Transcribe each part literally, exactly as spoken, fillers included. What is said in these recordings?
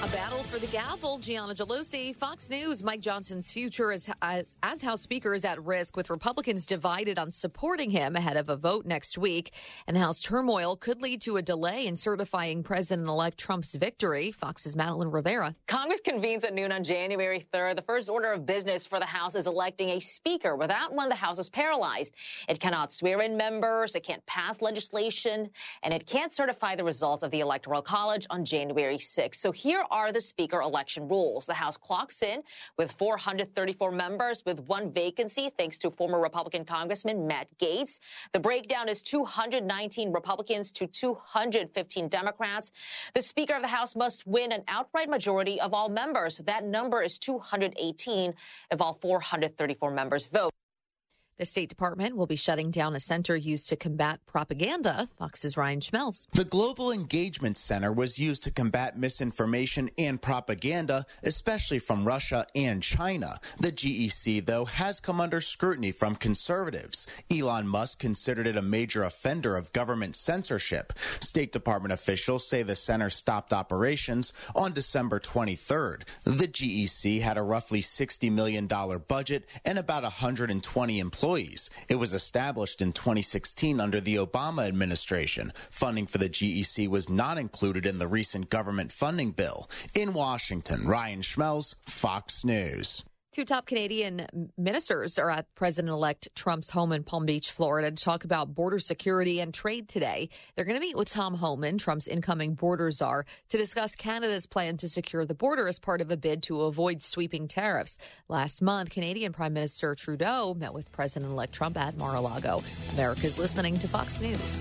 A battle for the gavel. Gianna Gelosi, Fox News. Mike Johnson's future as, as, as House Speaker is at risk, with Republicans divided on supporting him ahead of a vote next week. And House turmoil could lead to a delay in certifying President-elect Trump's victory. Fox's Madeline Rivera. Congress convenes at noon on January third. The first order of business for the House is electing a speaker. Without one, the House is paralyzed. It cannot swear in members, it can't pass legislation, and it can't certify the results of the Electoral College on January sixth. So here are the Speaker election rules. The House clocks in with four hundred thirty-four members with one vacancy, thanks to former Republican Congressman Matt Gaetz. The breakdown is two hundred nineteen Republicans to two hundred fifteen Democrats. The Speaker of the House must win an outright majority of all members. That number is two hundred eighteen if all four hundred thirty-four members vote. The State Department will be shutting down a center used to combat propaganda. Fox's Ryan Schmelz. The Global Engagement Center was used to combat misinformation and propaganda, especially from Russia and China. The G E C, though, has come under scrutiny from conservatives. Elon Musk considered it a major offender of government censorship. State Department officials say the center stopped operations on December twenty-third. The G E C had a roughly sixty million dollars budget and about one hundred twenty employees. It was established in twenty sixteen under the Obama administration. Funding for the G E C was not included in the recent government funding bill. In Washington, Ryan Schmelz, Fox News. Two top Canadian ministers are at President-elect Trump's home in Palm Beach, Florida, to talk about border security and trade today. They're going to meet with Tom Homan, Trump's incoming border czar, to discuss Canada's plan to secure the border as part of a bid to avoid sweeping tariffs. Last month, Canadian Prime Minister Trudeau met with President-elect Trump at Mar-a-Lago. America's listening to Fox News.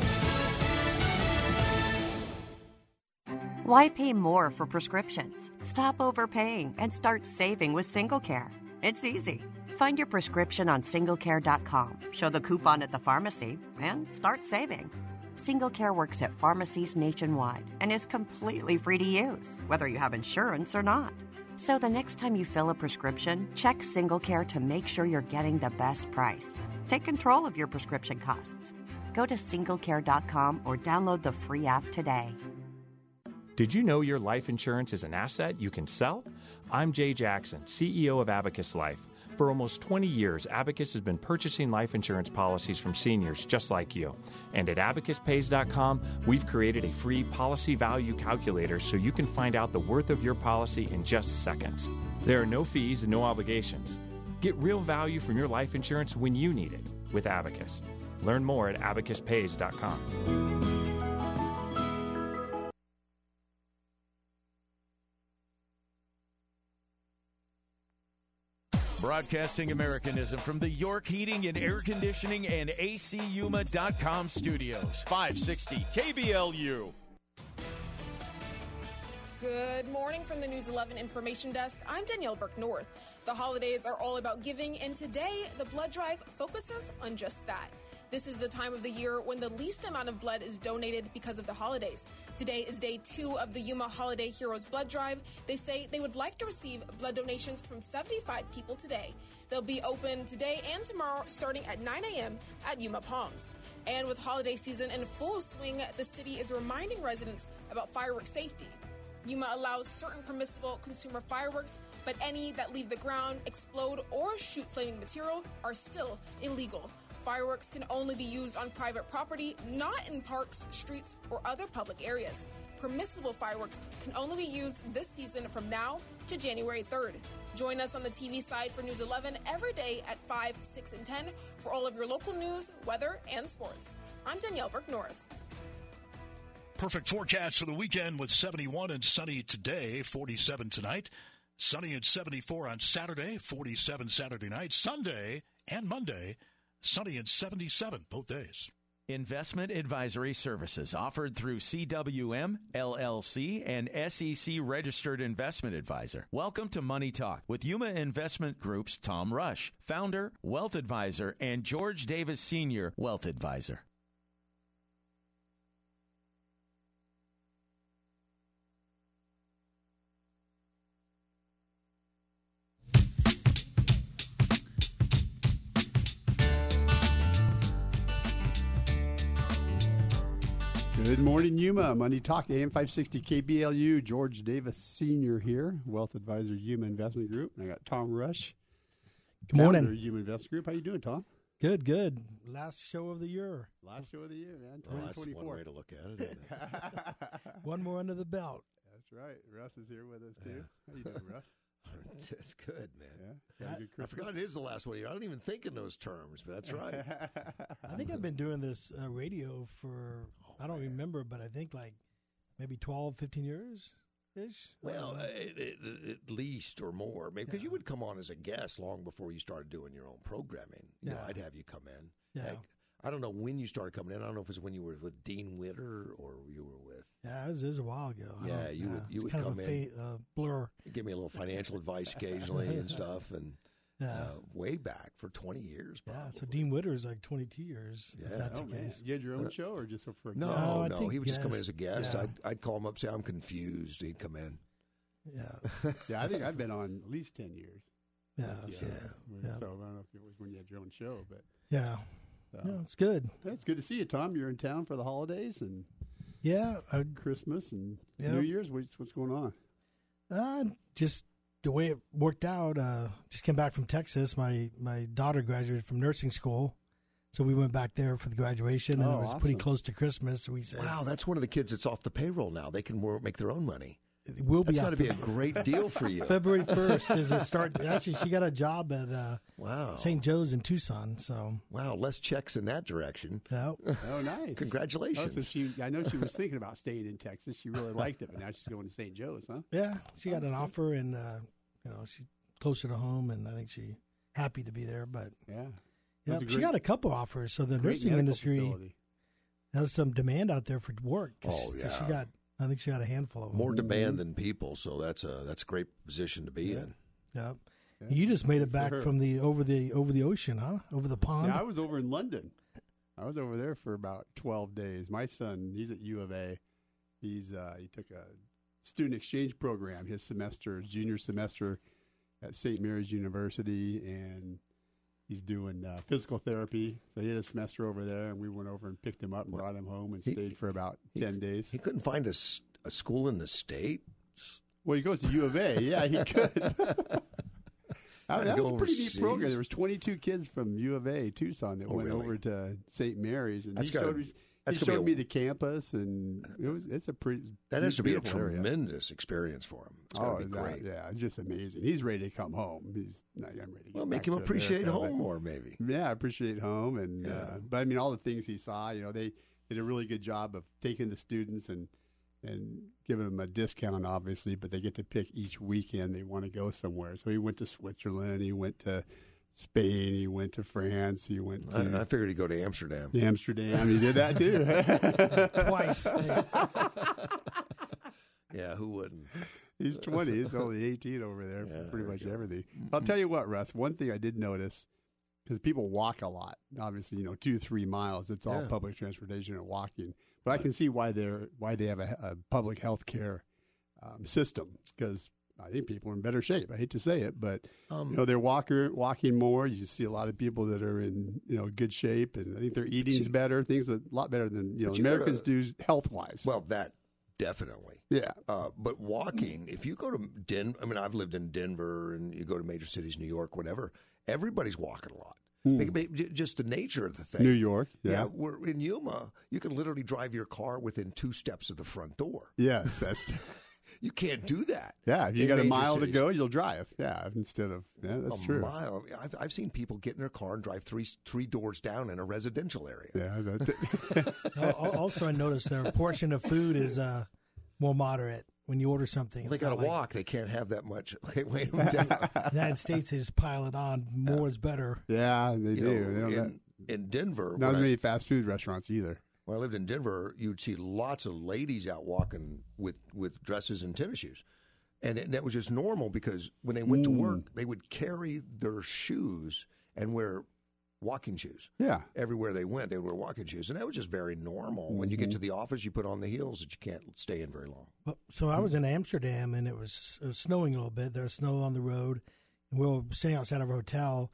Why pay more for prescriptions? Stop overpaying and start saving with SingleCare. It's easy. Find your prescription on single care dot com, show the coupon at the pharmacy, and start saving. SingleCare works at pharmacies nationwide and is completely free to use, whether you have insurance or not. So the next time you fill a prescription, check SingleCare to make sure you're getting the best price. Take control of your prescription costs. Go to single care dot com or download the free app today. Did you know your life insurance is an asset you can sell? I'm Jay Jackson, C E O of Abacus Life. For almost twenty years, Abacus has been purchasing life insurance policies from seniors just like you. And at abacus pays dot com, we've created a free policy value calculator so you can find out the worth of your policy in just seconds. There are no fees and no obligations. Get real value from your life insurance when you need it with Abacus. Learn more at abacus pays dot com. Broadcasting Americanism from the York Heating and Air Conditioning and A C Yuma dot com studios. five sixty K B L U. Good morning from the News eleven Information Desk. I'm Danielle Burke-North. The holidays are all about giving, and today the blood drive focuses on just that. This is the time of the year when the least amount of blood is donated because of the holidays. Today is day two of the Yuma Holiday Heroes Blood Drive. They say they would like to receive blood donations from seventy-five people today. They'll be open today and tomorrow starting at nine a.m. at Yuma Palms. And with holiday season in full swing, the city is reminding residents about fireworks safety. Yuma allows certain permissible consumer fireworks, but any that leave the ground, explode, or shoot flaming material are still illegal. Fireworks can only be used on private property, not in parks, streets, or other public areas. Permissible fireworks can only be used this season from now to January third. Join us on the T V side for News eleven every day at five, six, and ten for all of your local news, weather, and sports. I'm Danielle Burke-North. Perfect forecast for the weekend with seventy-one and sunny today, forty-seven tonight. Sunny and seventy-four on Saturday, forty-seven Saturday night. Sunday and Monday, sunny and seventy-seven both days. Investment advisory services offered through C W M, L L C, and S E C registered investment advisor. Welcome to Money Talk with Yuma Investment Group's Tom Rush, founder, wealth advisor, and George Davis Senior, wealth advisor. Good Good morning, Yuma. Money Talk, A M five sixty K B L U. George Davis Senior here, Wealth Advisor, Yuma Investment Group. And I got Tom Rush. Good morning. Yuma Investment Group. How you doing, Tom? Good, good. Last show of the year. Last show of the year, man. Oh, that's one way to look at it. One more under the belt. That's right. Russ is here with us, too. Yeah. How you doing, Russ? It's good, man. Yeah? I, I forgot it is the last one of the year. I don't even think in those terms, but that's right. I think I've been doing this uh, radio for, oh, I don't man. remember, but I think like maybe twelve, fifteen years. Ish. Well, uh, it, it, at least or more, because yeah. you would come on as a guest long before you started doing your own programming. You yeah. know, I'd have you come in. Yeah. Like, I don't know when you started coming in. I don't know if it was when you were with Dean Witter or you were with. Yeah, it was, it was a while ago. Yeah, you yeah, would you would kind come of a in, fa- uh, blur. Give me a little financial advice occasionally and stuff, and yeah. uh, way back for twenty years. Probably. Yeah, so Dean Witter is like twenty-two years. Yeah, if that's oh, the case. Man. You had your own uh, show or just for a no, no, no, he would guest. just come in as a guest. Yeah. I'd I'd call him up, say I'm confused. He'd come in. Yeah, yeah. I think I've been on at least ten years. Yeah, like, so, yeah. yeah. So I don't know if it was when you had your own show, but yeah. So. Yeah, it's good. It's good to see you, Tom. You're in town for the holidays and yeah, I, Christmas and yeah. New Year's. What's, what's going on? Uh, just the way it worked out. Uh, just came back from Texas. My my daughter graduated from nursing school, so we went back there for the graduation, and oh, it was awesome. pretty close to Christmas. So we said, "Wow, that's one of the kids that's off the payroll now. They can work, make their own money." It will be. That's got to be a great deal for you. February first is a start. Actually, she got a job at uh, wow Saint Joe's in Tucson. So wow, less checks in that direction. Yeah. Oh, nice! Congratulations. Oh, so she, I know she was thinking about staying in Texas. She really liked it, but now she's going to Saint Joe's, huh? Yeah, she oh, got an good. offer, and uh, you know, she's closer to home, and I think she happy to be there. But yeah, yeah, great, she got a couple offers. So the nursing industry, facility. There's some demand out there for work. Oh yeah, she got. I think she got a handful of them. More demand than people, so that's a that's a great position to be yeah. in. Yeah. yeah. You just made it back from the over the over the ocean, huh? Over the pond. Yeah, I was over in London. I was over there for about twelve days. My son, he's at U of A. He's uh, he took a student exchange program his semester, junior semester at Saint Mary's University, and he's doing uh, physical therapy. So he had a semester over there, and we went over and picked him up and brought him home and he, stayed for about he, ten days. He couldn't find a, a school in the state? Well, he goes to U of A. Yeah, he could. I mean, that was a pretty neat program. There was twenty-two kids from U of A, Tucson, that oh, went really? over to Saint Mary's. And that's he gotta, showed, me, he showed me the campus, and it was it's a pretty That has to be a area. tremendous experience for him. It's got to oh, be great. That, yeah, it's just amazing. He's ready to come home. He's not, I'm ready to get Well, back make him to appreciate America, home but, more, maybe. Yeah, appreciate home. and yeah. uh, But, I mean, all the things he saw, you know, they did a really good job of taking the students and and giving them a discount, obviously, but they get to pick each weekend they want to go somewhere. So he went to Switzerland, he went to Spain, he went to France, he went to... I, I figured he'd go to Amsterdam. Amsterdam, he did that too. Twice. Yeah, who wouldn't? He's twenty, he's only eighteen over there yeah, for pretty much go. everything. I'll tell you what, Russ, one thing I did notice, because people walk a lot, obviously, you know, two, three miles, it's all yeah. public transportation and walking. But I can see why they're why they have a, a public health care um, system, because I think people are in better shape. I hate to say it, but um, you know they're walker walking more. You see a lot of people that are in you know good shape, and I think their eating's you, better. Things are a lot better than you know you Americans gotta, do health wise. Well, that definitely, yeah. Uh, but walking, if you go to Denver, I mean, I've lived in Denver, and you go to major cities, New York, whatever. Everybody's walking a lot. Mm. Just the nature of the thing. New York, yeah. yeah. We're in Yuma. You can literally drive your car within two steps of the front door. Yes, that's. You can't do that. Yeah, if you got a mile cities. to go, you'll drive. Yeah, instead of yeah, that's a true. mile. I've I've seen people get in their car and drive three three doors down in a residential area. Yeah. That's Also, I noticed their portion of food is uh, more moderate. When you order something, well, they got to like, walk. They can't have that much. Okay, wait them down. The United States, they just pile it on. More uh, is better. Yeah, they you do. Know, they in, in Denver, not as many I, fast food restaurants either. When I lived in Denver, you'd see lots of ladies out walking with, with dresses and tennis shoes, and, it, and that was just normal because when they went mm. to work, they would carry their shoes and wear walking shoes. Yeah. Everywhere they went, they would wear walking shoes. And that was just very normal. Mm-hmm. When you get to the office, you put on the heels that you can't stay in very long. Well, so I was in Amsterdam, and it was, it was snowing a little bit. There was snow on the road. And we were sitting outside of our hotel,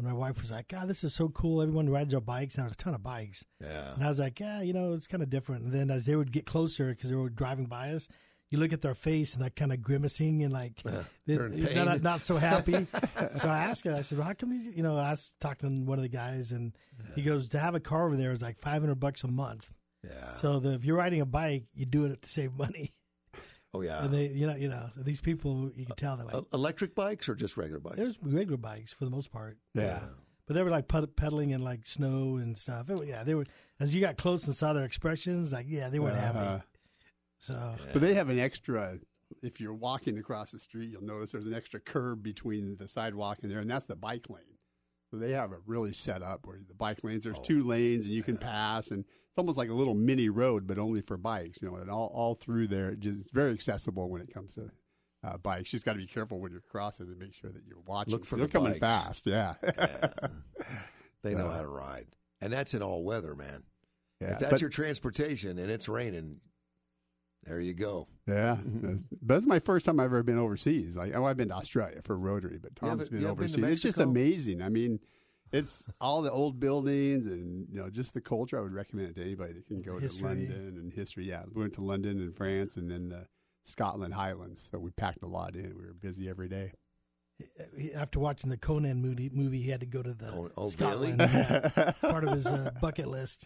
And my wife was like, God, this is so cool. Everyone rides their bikes. And there was a ton of bikes. Yeah. And I was like, yeah, you know, it's kind of different. And then as they would get closer, because they were driving by us, you look at their face and they're kind of grimacing and like Yeah, they, they're in pain. they're not, not so happy. So I asked her, I said, well, how come these, you know, I was talking to one of the guys and he goes, to have a car over there is like five hundred bucks a month. Yeah. So the, if you're riding a bike, you're doing it to save money. Oh, yeah. And they, you know, you know, these people, you can tell they're like, Uh, electric bikes or just regular bikes? there's regular bikes for the most part. Yeah. But they were like ped- pedaling in like snow and stuff. It, yeah, they were. As you got close and saw their expressions, like yeah, they weren't Uh-huh. happy. So, But they have an extra. If you're walking across the street, you'll notice there's an extra curb between the sidewalk and there, and that's the bike lane. So they have it really set up where the bike lanes, there's Oh, two lanes and you can pass, and it's almost like a little mini road, but only for bikes. You know, and all all through there, it just, it's very accessible when it comes to uh, bikes. You just got to be careful when you're crossing and make sure that you're watching. Look for They're the coming bikes. fast, yeah. Yeah. They know So- how to ride. And that's in all weather, man. Yeah, If that's but- your transportation and it's raining, there you go. Yeah, but it's my first time I've ever been overseas. Like, oh, I've been to Australia for Rotary, but You Tom's haven't- been you haven't been overseas. to It's just Mexico? amazing. I mean, it's all the old buildings and you know just the culture. I would recommend it to anybody that can go History. to London and history. Yeah, we went to London and France, and then the Scotland Highlands. So we packed a lot in. We were busy every day. after watching the Conan movie, movie he had to go to the Oh, oh, Scotland. really? Yeah, part of his uh, bucket list.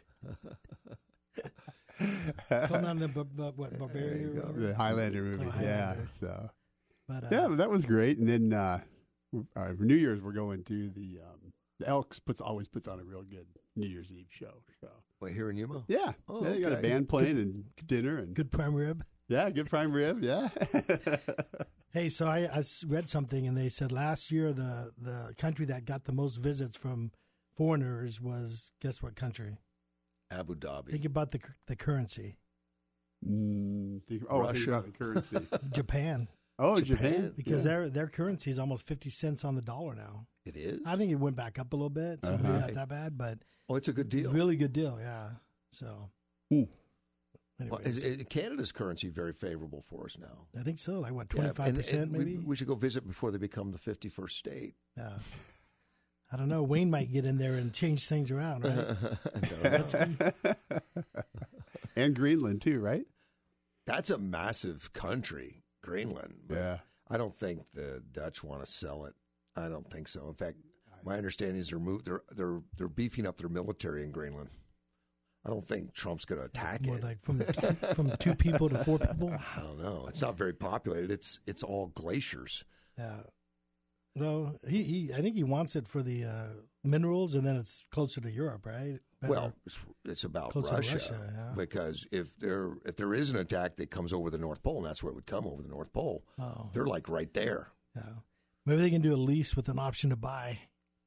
Conan the bu- bu- what, Barbarian? or whatever? The Highlander movie. Oh, yeah. Highlander. So But, uh, yeah, that was great. And then uh, uh, for New Year's, we're going to the um, the Elks. Puts always puts on a real good New Year's Eve show. So Wait, here in Yuma? yeah, Oh, yeah, you got a okay. band playing and dinner and good prime rib. yeah, good prime rib. Yeah. Hey, so I, I s- read something, and they said last year the, the country that got the most visits from foreigners was, guess what country? Abu Dhabi. Think about the cu- the currency. Mm, think, oh, think Russia. about the currency. Japan. Oh, Japan? Japan. Because yeah. their their currency is almost fifty cents on the dollar now. It is? I think it went back up a little bit, so maybe Uh-huh. not that bad, but Oh, it's a good deal. really good deal, yeah. So, Hmm. Well, anyways, is, is Canada's currency very favorable for us now? I think so. Like what, Yeah, twenty five and- percent and we- maybe? We, should go visit before they become the fifty-first state. Yeah. I don't know. Wayne might get in there and change things around, right? And Greenland too, right? That's a massive country, Greenland. But Yeah. I don't think the Dutch want to sell it. I don't think so. In fact, my understanding is they're move, they're they're they're beefing up their military in Greenland. I don't think Trump's going to attack More it. like from from two people to four people. I don't know. It's not very populated. It's it's all glaciers. Yeah. Well, he, he I think he wants it for the uh, minerals, and then it's closer to Europe, right? Better. Well, it's, it's about Closer to Russia, Russia, yeah. because if there if there is an attack that comes over the North Pole, and that's where it would come over the North Pole, Oh. they're like right there. Yeah. Maybe they can do a lease with an option to buy.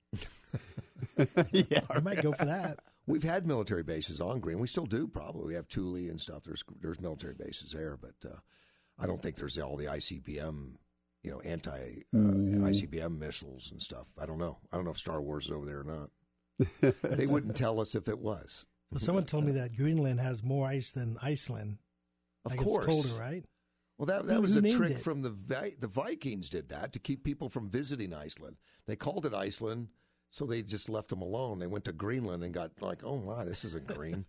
Yeah. I might go for that. We've had military bases on Green. We still do, probably. We have Thule and stuff. There's there's military bases there, but uh, I don't think there's all the I C B M, you know, anti uh, Mm. I C B M missiles and stuff. I don't know. I don't know if Star Wars is over there or not. They wouldn't tell us if it was. Well, someone told me that Greenland has more ice than Iceland. Of like course, It's colder, right? Well, that that Who- was who a named trick it? from the Vi- the Vikings. Did that to keep people from visiting Iceland. They called it Iceland, so they just left them alone. They went to Greenland and got like, oh my, this isn't green.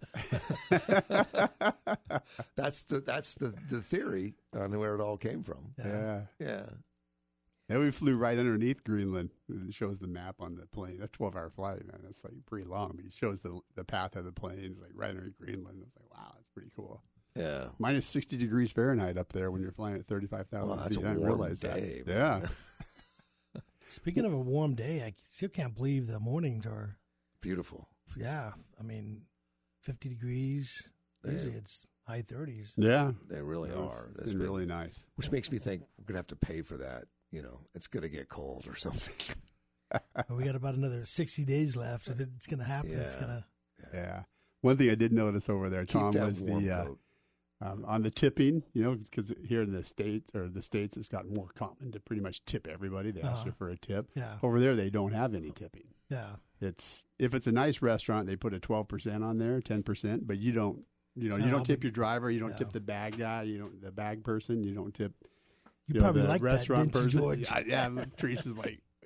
that's the that's the, the theory on where it all came from. Yeah. Yeah. Yeah, we flew right underneath Greenland. It shows the map on the plane. That's twelve hour flight, man. That's like pretty long, but it shows the the path of the plane, like right underneath Greenland. I was like, wow, that's pretty cool. Yeah. Minus sixty degrees Fahrenheit up there when you're flying at thirty-five thousand Well, that's feet. a I didn't warm realize day, that. man. Yeah. Speaking of a warm day, I still can't believe the mornings are, Beautiful. yeah, I mean, fifty degrees. Yeah. Usually it's high thirties. Yeah. They really It's are. That's been been- really nice. Which makes me think we're gonna have to pay for that. You know, it's gonna get cold or something. We got about another sixty days left. If it's going to happen, it's Yeah. going to. Yeah. One thing I did notice over there, Keep Tom, that was warm the uh, coat. um, on the tipping. You know, because here in the states or the states, it's gotten more common to pretty much tip everybody. They ask Uh-huh. you for a tip. Yeah. Over there, they don't have any tipping. Yeah. It's if it's a nice restaurant, they put a twelve percent on there, ten percent. But you don't, you know, It's you not don't tip oblig- your driver. You don't Yeah. tip the bag guy. You don't the bag person. You don't tip. You know, probably the like that, restaurant didn't you, person. George? Yeah, yeah. Teresa's like,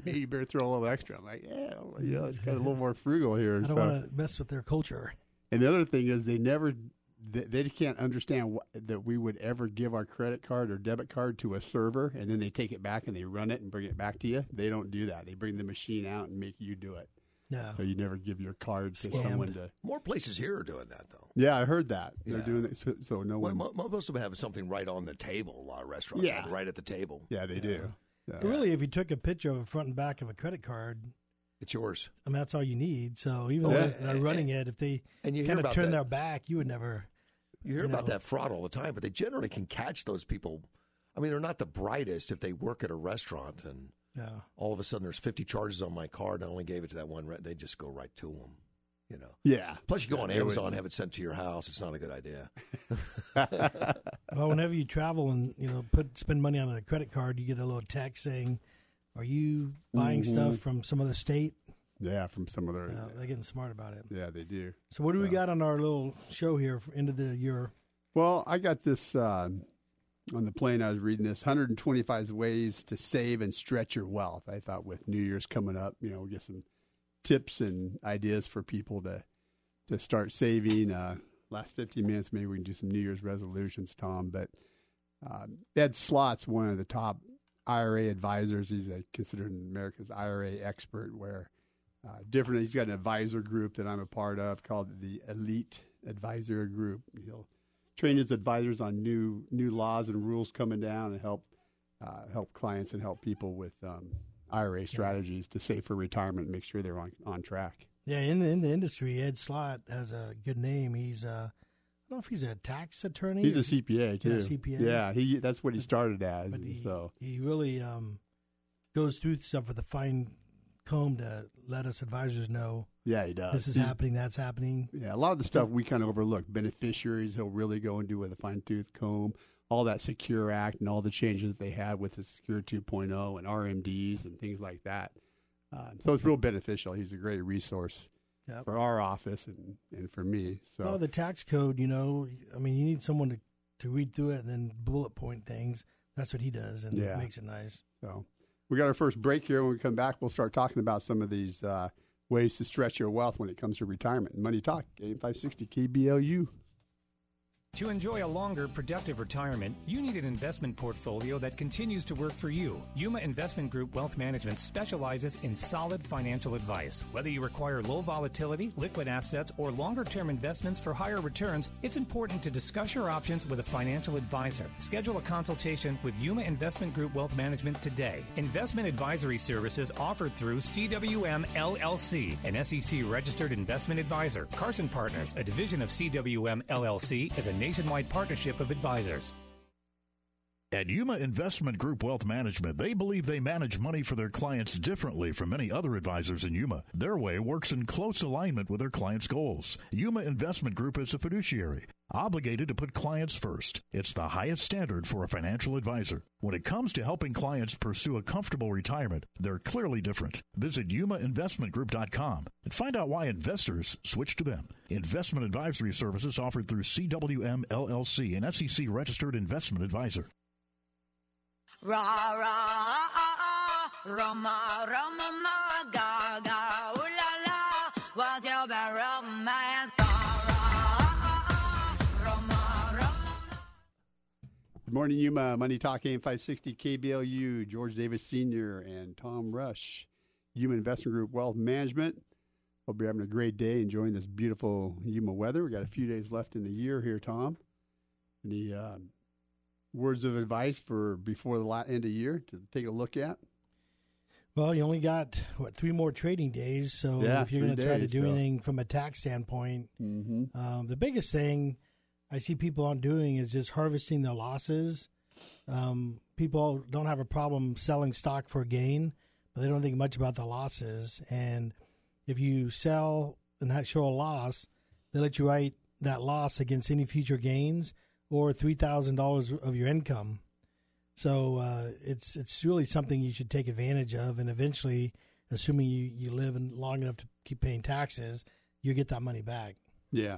hey, you better throw a little extra. I'm like, yeah, you know, it's kind of a little more frugal here. I don't so. want to mess with their culture. And the other thing is they never, they, they can't understand what, that we would ever give our credit card or debit card to a server and then they take it back and they run it and bring it back to you. They don't do that. They bring the machine out and make you do it. Yeah. So you never give your card to Scammed. someone to. More places here are doing that, though. Yeah, I heard that. They're Yeah. doing it. So, so no Well, one. mo- most of them have something right on the table. A lot of restaurants Yeah. have it right at the table. Yeah, they do. Yeah. Really, if you took a picture of the front and back of a credit card, It's yours. I mean, that's all you need. So even Oh, though yeah. they're running it, if they And you hear kind of about turn that. their back, you would never. You hear you about know. that fraud all the time, but they generally can catch those people. I mean, they're not the brightest if they work at a restaurant and Yeah. all of a sudden there's fifty charges on my card. I only gave it to that one. Re- they just go right to them, you know. Yeah. Plus, you go Yeah, on they would. Amazon and have it sent to your house. It's not a good idea. Well, whenever you travel and you know put spend money on a credit card, you get a little text saying, "Are you buying Mhm. stuff from some other state?" Yeah, from some other. Uh, they're getting smart about it. Yeah, they do. So what do we So- got on our little show here for end of the year? Well, I got this uh, on the plane. I was reading this one hundred twenty-five ways to save and stretch your wealth. I thought with New Year's coming up, you know, we'll get some tips and ideas for people to to start saving. Uh, last fifteen minutes, maybe we can do some New Year's resolutions, Tom. But uh, Ed Slott's one of the top I R A advisors. He's a, considered America's I R A expert. Where uh, different, he's got an advisor group that I'm a part of called the Elite Advisor Group. He'll train his advisors on new new laws and rules coming down and help uh, help clients and help people with um, I R A strategies to save for retirement and make sure they're on, on track. Yeah, in the, in the industry, Ed Slott has a good name. He's uh, I don't know if he's a tax attorney. He's or- a C P A too. Yeah, C P A. Yeah, he that's what he started as. But he, so he really um, goes through stuff with a fine comb to let us advisors know yeah, he does. this is He- happening, that's happening. Yeah, a lot of the stuff we kind of overlook. Beneficiaries, he'll really go and do with a fine tooth comb. All that Secure Act and all the changes that they had with the Secure two point oh and R M Ds and things like that. Uh, so it's real beneficial. He's a great resource Yep. for our office and, and for me. So Well, the tax code, you know, I mean, you need someone to, to read through it and then bullet point things. That's what he does, and Yeah. it makes it nice. So we got our first break here. When we come back, we'll start talking about some of these uh, ways to stretch your wealth when it comes to retirement. Money Talk, eighty-five sixty K B L U. To enjoy a longer, productive retirement, you need an investment portfolio that continues to work for you. Yuma Investment Group Wealth Management specializes in solid financial advice. Whether you require low volatility, liquid assets, or longer-term investments for higher returns, it's important to discuss your options with a financial advisor. Schedule a consultation with Yuma Investment Group Wealth Management today. Investment advisory services offered through C W M L L C, an S E C-registered investment advisor. Carson Partners, a division of C W M L L C, is a nationwide partnership of advisors. At Yuma Investment Group Wealth Management, they believe they manage money for their clients differently from many other advisors in Yuma. Their way works in close alignment with their clients' goals. Yuma Investment Group is a fiduciary, obligated to put clients first. It's the highest standard for a financial advisor. When it comes to helping clients pursue a comfortable retirement, they're clearly different. Visit yuma investment group dot com and find out why investors switch to them. Investment advisory services offered through C W M L L C, an S E C-registered investment advisor. Ra ra Roma Roma ma ga ga ooh la la what's your bad romance? Good morning, Yuma. Money Talk, eighty-five sixty K B L U. George Davis Senior and Tom Rush, Yuma Investment Group Wealth Management. Hope you're having a great day, enjoying this beautiful Yuma weather. We got a few days left in the year here, Tom. Any um, words of advice for before the end of the year to take a look at? Well, you only got, what, three more trading days. So Yeah, if you're three going to try to days, do so- anything from a tax standpoint, Mm-hmm. um, the biggest thing I see people on doing is just harvesting their losses. Um, people don't have a problem selling stock for a gain, but they don't think much about the losses. And if you sell and ha- show a loss, they let you write that loss against any future gains or three thousand dollars of your income. So uh, it's it's really something you should take advantage of, and eventually, assuming you, you live in long enough to keep paying taxes, you get that money back. Yeah.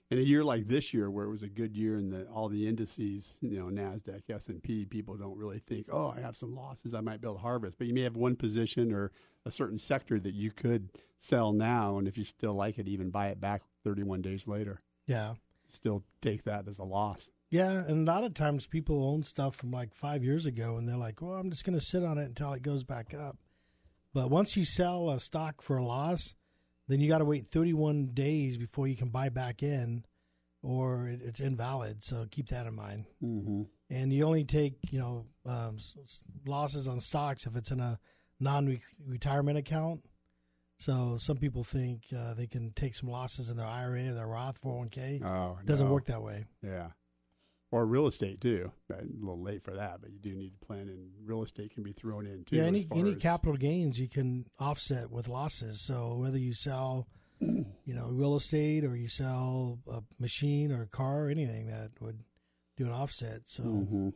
in a year like this year, where it was a good year in the all the indices, you know, NASDAQ, S and P, people don't really think, oh, I have some losses, I might be able to harvest. But you may have one position or a certain sector that you could sell now, and if you still like it, even buy it back thirty-one days later. Yeah. Still take that as a loss. Yeah, and a lot of times people own stuff from like five years ago, and they're like, well, I'm just going to sit on it until it goes back up. But once you sell a stock for a loss, then you got to wait thirty-one days before you can buy back in, or it, it's invalid. So keep that in mind. Mm-hmm. And you only take, you know, um, losses on stocks if it's in a non-retirement account. So some people think uh, they can take some losses in their I R A or their Roth four oh one k. Oh, it doesn't no. work that way. Yeah. Or real estate, too. A little late for that, but you do need to plan, and real estate can be thrown in, too. Yeah, any, any as... capital gains you can offset with losses. So whether you sell, you know, real estate or you sell a machine or a car or anything, that would do an offset. So, mm-hmm.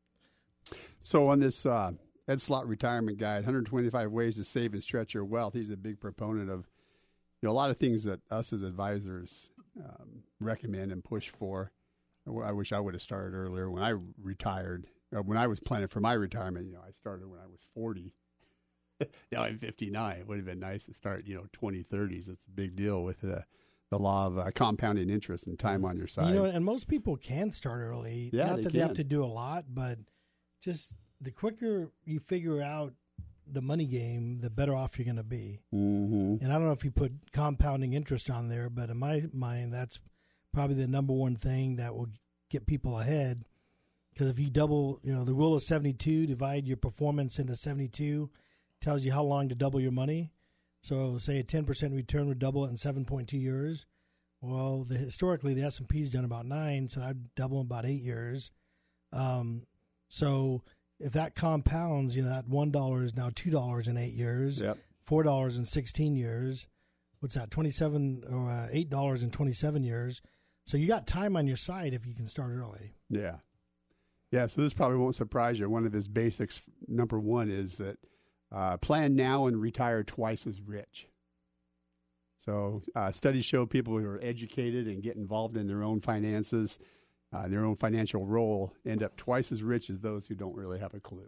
so on this uh, Ed Slott Retirement Guide, one hundred twenty-five ways to save and stretch your wealth, he's a big proponent of, you know, a lot of things that us as advisors um, recommend and push for. I wish I would have started earlier when I retired. Uh, when I was planning for my retirement, you know, I started when I was forty. Now I'm fifty-nine. It would have been nice to start, you know, twenty thirties. It's a big deal with the, the law of uh, compounding interest and time on your side. You know, and most people can start early. Yeah, Not they that can. they have to do a lot, but just the quicker you figure out the money game, the better off you're going to be. Mm-hmm. And I don't know if you put compounding interest on there, but in my mind, that's probably the number one thing that will get people ahead. Because if you double, you know, the rule of seventy-two, divide your performance into seventy-two, tells you how long to double your money. So say a ten percent return would double it in seven point two years. Well, the, historically, the S and P's done about nine, so I'd double in about eight years. Um, so if that compounds, you know, that one dollar is now two dollars in eight years, yep. four dollars in sixteen years. What's that, twenty-seven or uh, eight dollars in twenty-seven years. So you got time on your side if you can start early. Yeah. Yeah, so this probably won't surprise you. One of his basics, number one, is that uh, plan now and retire twice as rich. So uh, studies show people who are educated and get involved in their own finances, uh, their own financial role, end up twice as rich as those who don't really have a clue.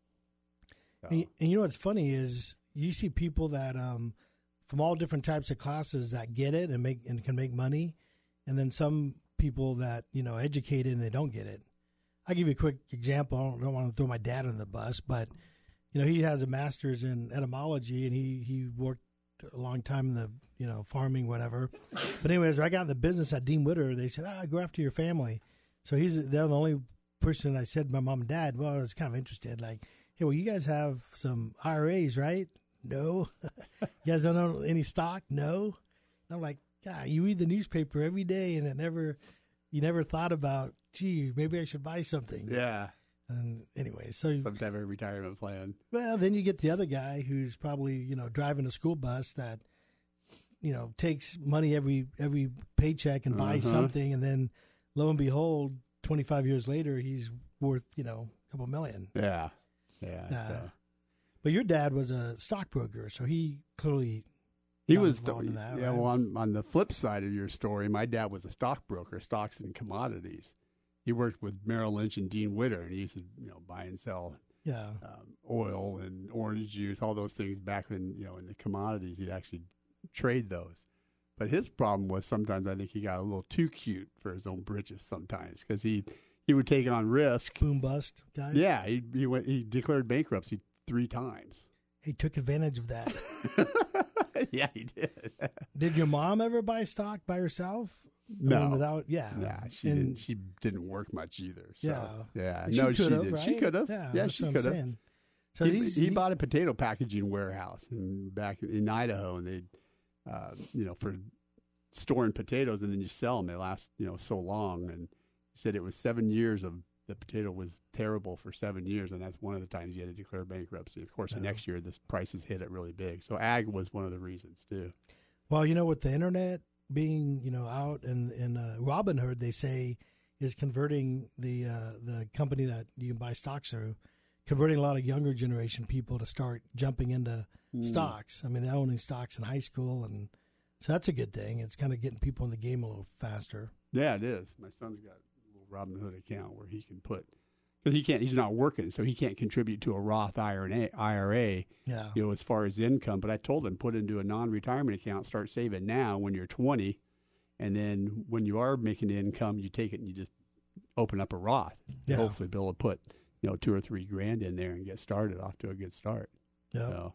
So. And, and you know what's funny is you see people that um, from all different types of classes that get it and make and can make money, and then some people that, you know, educated and they don't get it. I'll give you a quick example. I don't, don't want to throw my dad on the bus, but, you know, he has a master's in etymology, and he, he worked a long time in the, you know, farming, whatever. But anyways, when I got in the business at Dean Witter, they said, ah, go after your family. So he's they're the only person I said, my mom and dad, well, I was kind of interested. Like, hey, well, you guys have some I R As, right? No. You guys don't own any stock? No. And I'm like, God, you read the newspaper every day, and it never, you never thought about, gee, maybe I should buy something. Yeah. And anyway, so some type of retirement plan. Well, then you get the other guy who's probably, you know, driving a school bus that, you know, takes money every every paycheck and buys Uh-huh. something, and then lo and behold, twenty-five years later, he's worth, you know, a couple million. Yeah. Yeah. Uh, so. But your dad was a stockbroker, so he clearly He got was, involved in that, yeah. right? Well, on, on the flip side of your story, my dad was a stockbroker, stocks and commodities. He worked with Merrill Lynch and Dean Witter, and he used to, you know, buy and sell yeah. um, oil and orange juice, all those things back when, you know, in the commodities, he'd actually trade those. But his problem was sometimes I think he got a little too cute for his own britches sometimes, because he he would take on risk. Boom bust guy. Yeah, he he went he declared bankruptcy three times. He took advantage of that. Yeah, he did. Did your mom ever buy stock by herself? I No, mean, without yeah, Nah, she And- didn't. She didn't work much either. So, Yeah. yeah, But no, she she could've, did. right? She could have. Yeah, Yeah, that's she what I'm could have. saying. So he, these- he he- bought a potato packaging warehouse in back in Idaho, and they, uh, you know, for storing potatoes, and then you sell them. They last, you know, so long. And he said it was seven years of the potato was terrible for seven years, and that's one of the times he had to declare bankruptcy. Of course, the next year the prices hit it really big. So ag was one of the reasons too. Well, you know, with the internet being, you know, out and and uh, Robinhood, they say, is converting the uh, the company that you can buy stocks through, converting a lot of younger generation people to start jumping into Mm. stocks. I mean, they're owning stocks in high school and So that's a good thing. It's kind of getting people in the game a little faster. Yeah, it is. My son's got a little Robinhood account where he can put, because he can't, he's not working, so he can't contribute to a Roth I R A, yeah. you know, as far as income. But I told him, put it into a non-retirement account, start saving now when you're twenty, and then when you are making income, you take it and you just open up a Roth. Yeah. Hopefully be able to put, you know, two or three grand in there and get started off to a good start. Yeah. So,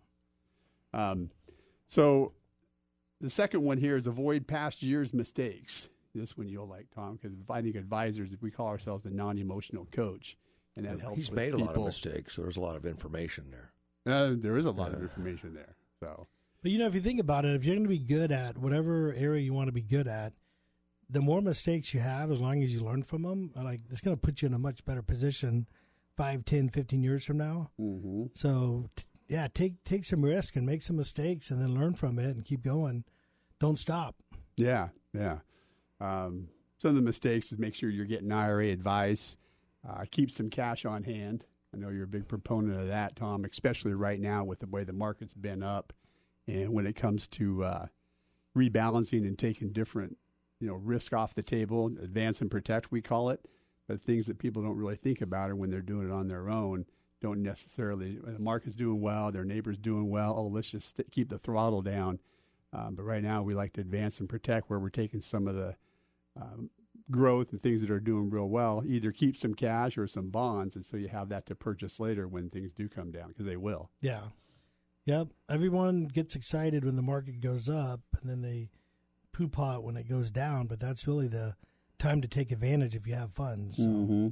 um, so the second one here is avoid past years' mistakes. This one you'll like, Tom, because I think advisors, if we call ourselves a non-emotional coach, and that helps. He's with made a people. lot of mistakes, so there's a lot of information there. Uh, there is a lot uh, of information there. So, but you know, if you think about it, if you're going to be good at whatever area you want to be good at, the more mistakes you have, as long as you learn from them, like it's going to put you in a much better position five, ten, fifteen years from now. Mm-hmm. So, t- yeah, take take some risk and make some mistakes, and then learn from it and keep going. Don't stop. Yeah, yeah. Um, some of the mistakes is make sure you're getting I R A advice. Uh, keep some cash on hand. I know you're a big proponent of that, Tom, especially right now with the way the market's been up, and when it comes to uh, rebalancing and taking different, you know, risk off the table, advance and protect, we call it. But things that people don't really think about are when they're doing it on their own. Don't necessarily, the market's doing well, their neighbor's doing well. Oh, let's just st- keep the throttle down. Um, but right now, we like to advance and protect, where we're taking some of the um, growth and things that are doing real well, either keep some cash or some bonds, and so you have that to purchase later when things do come down, because they will. Yeah. Yep. Everyone gets excited when the market goes up, and then they poo-paw it when it goes down, but that's really the time to take advantage if you have funds. So. Mm-hmm.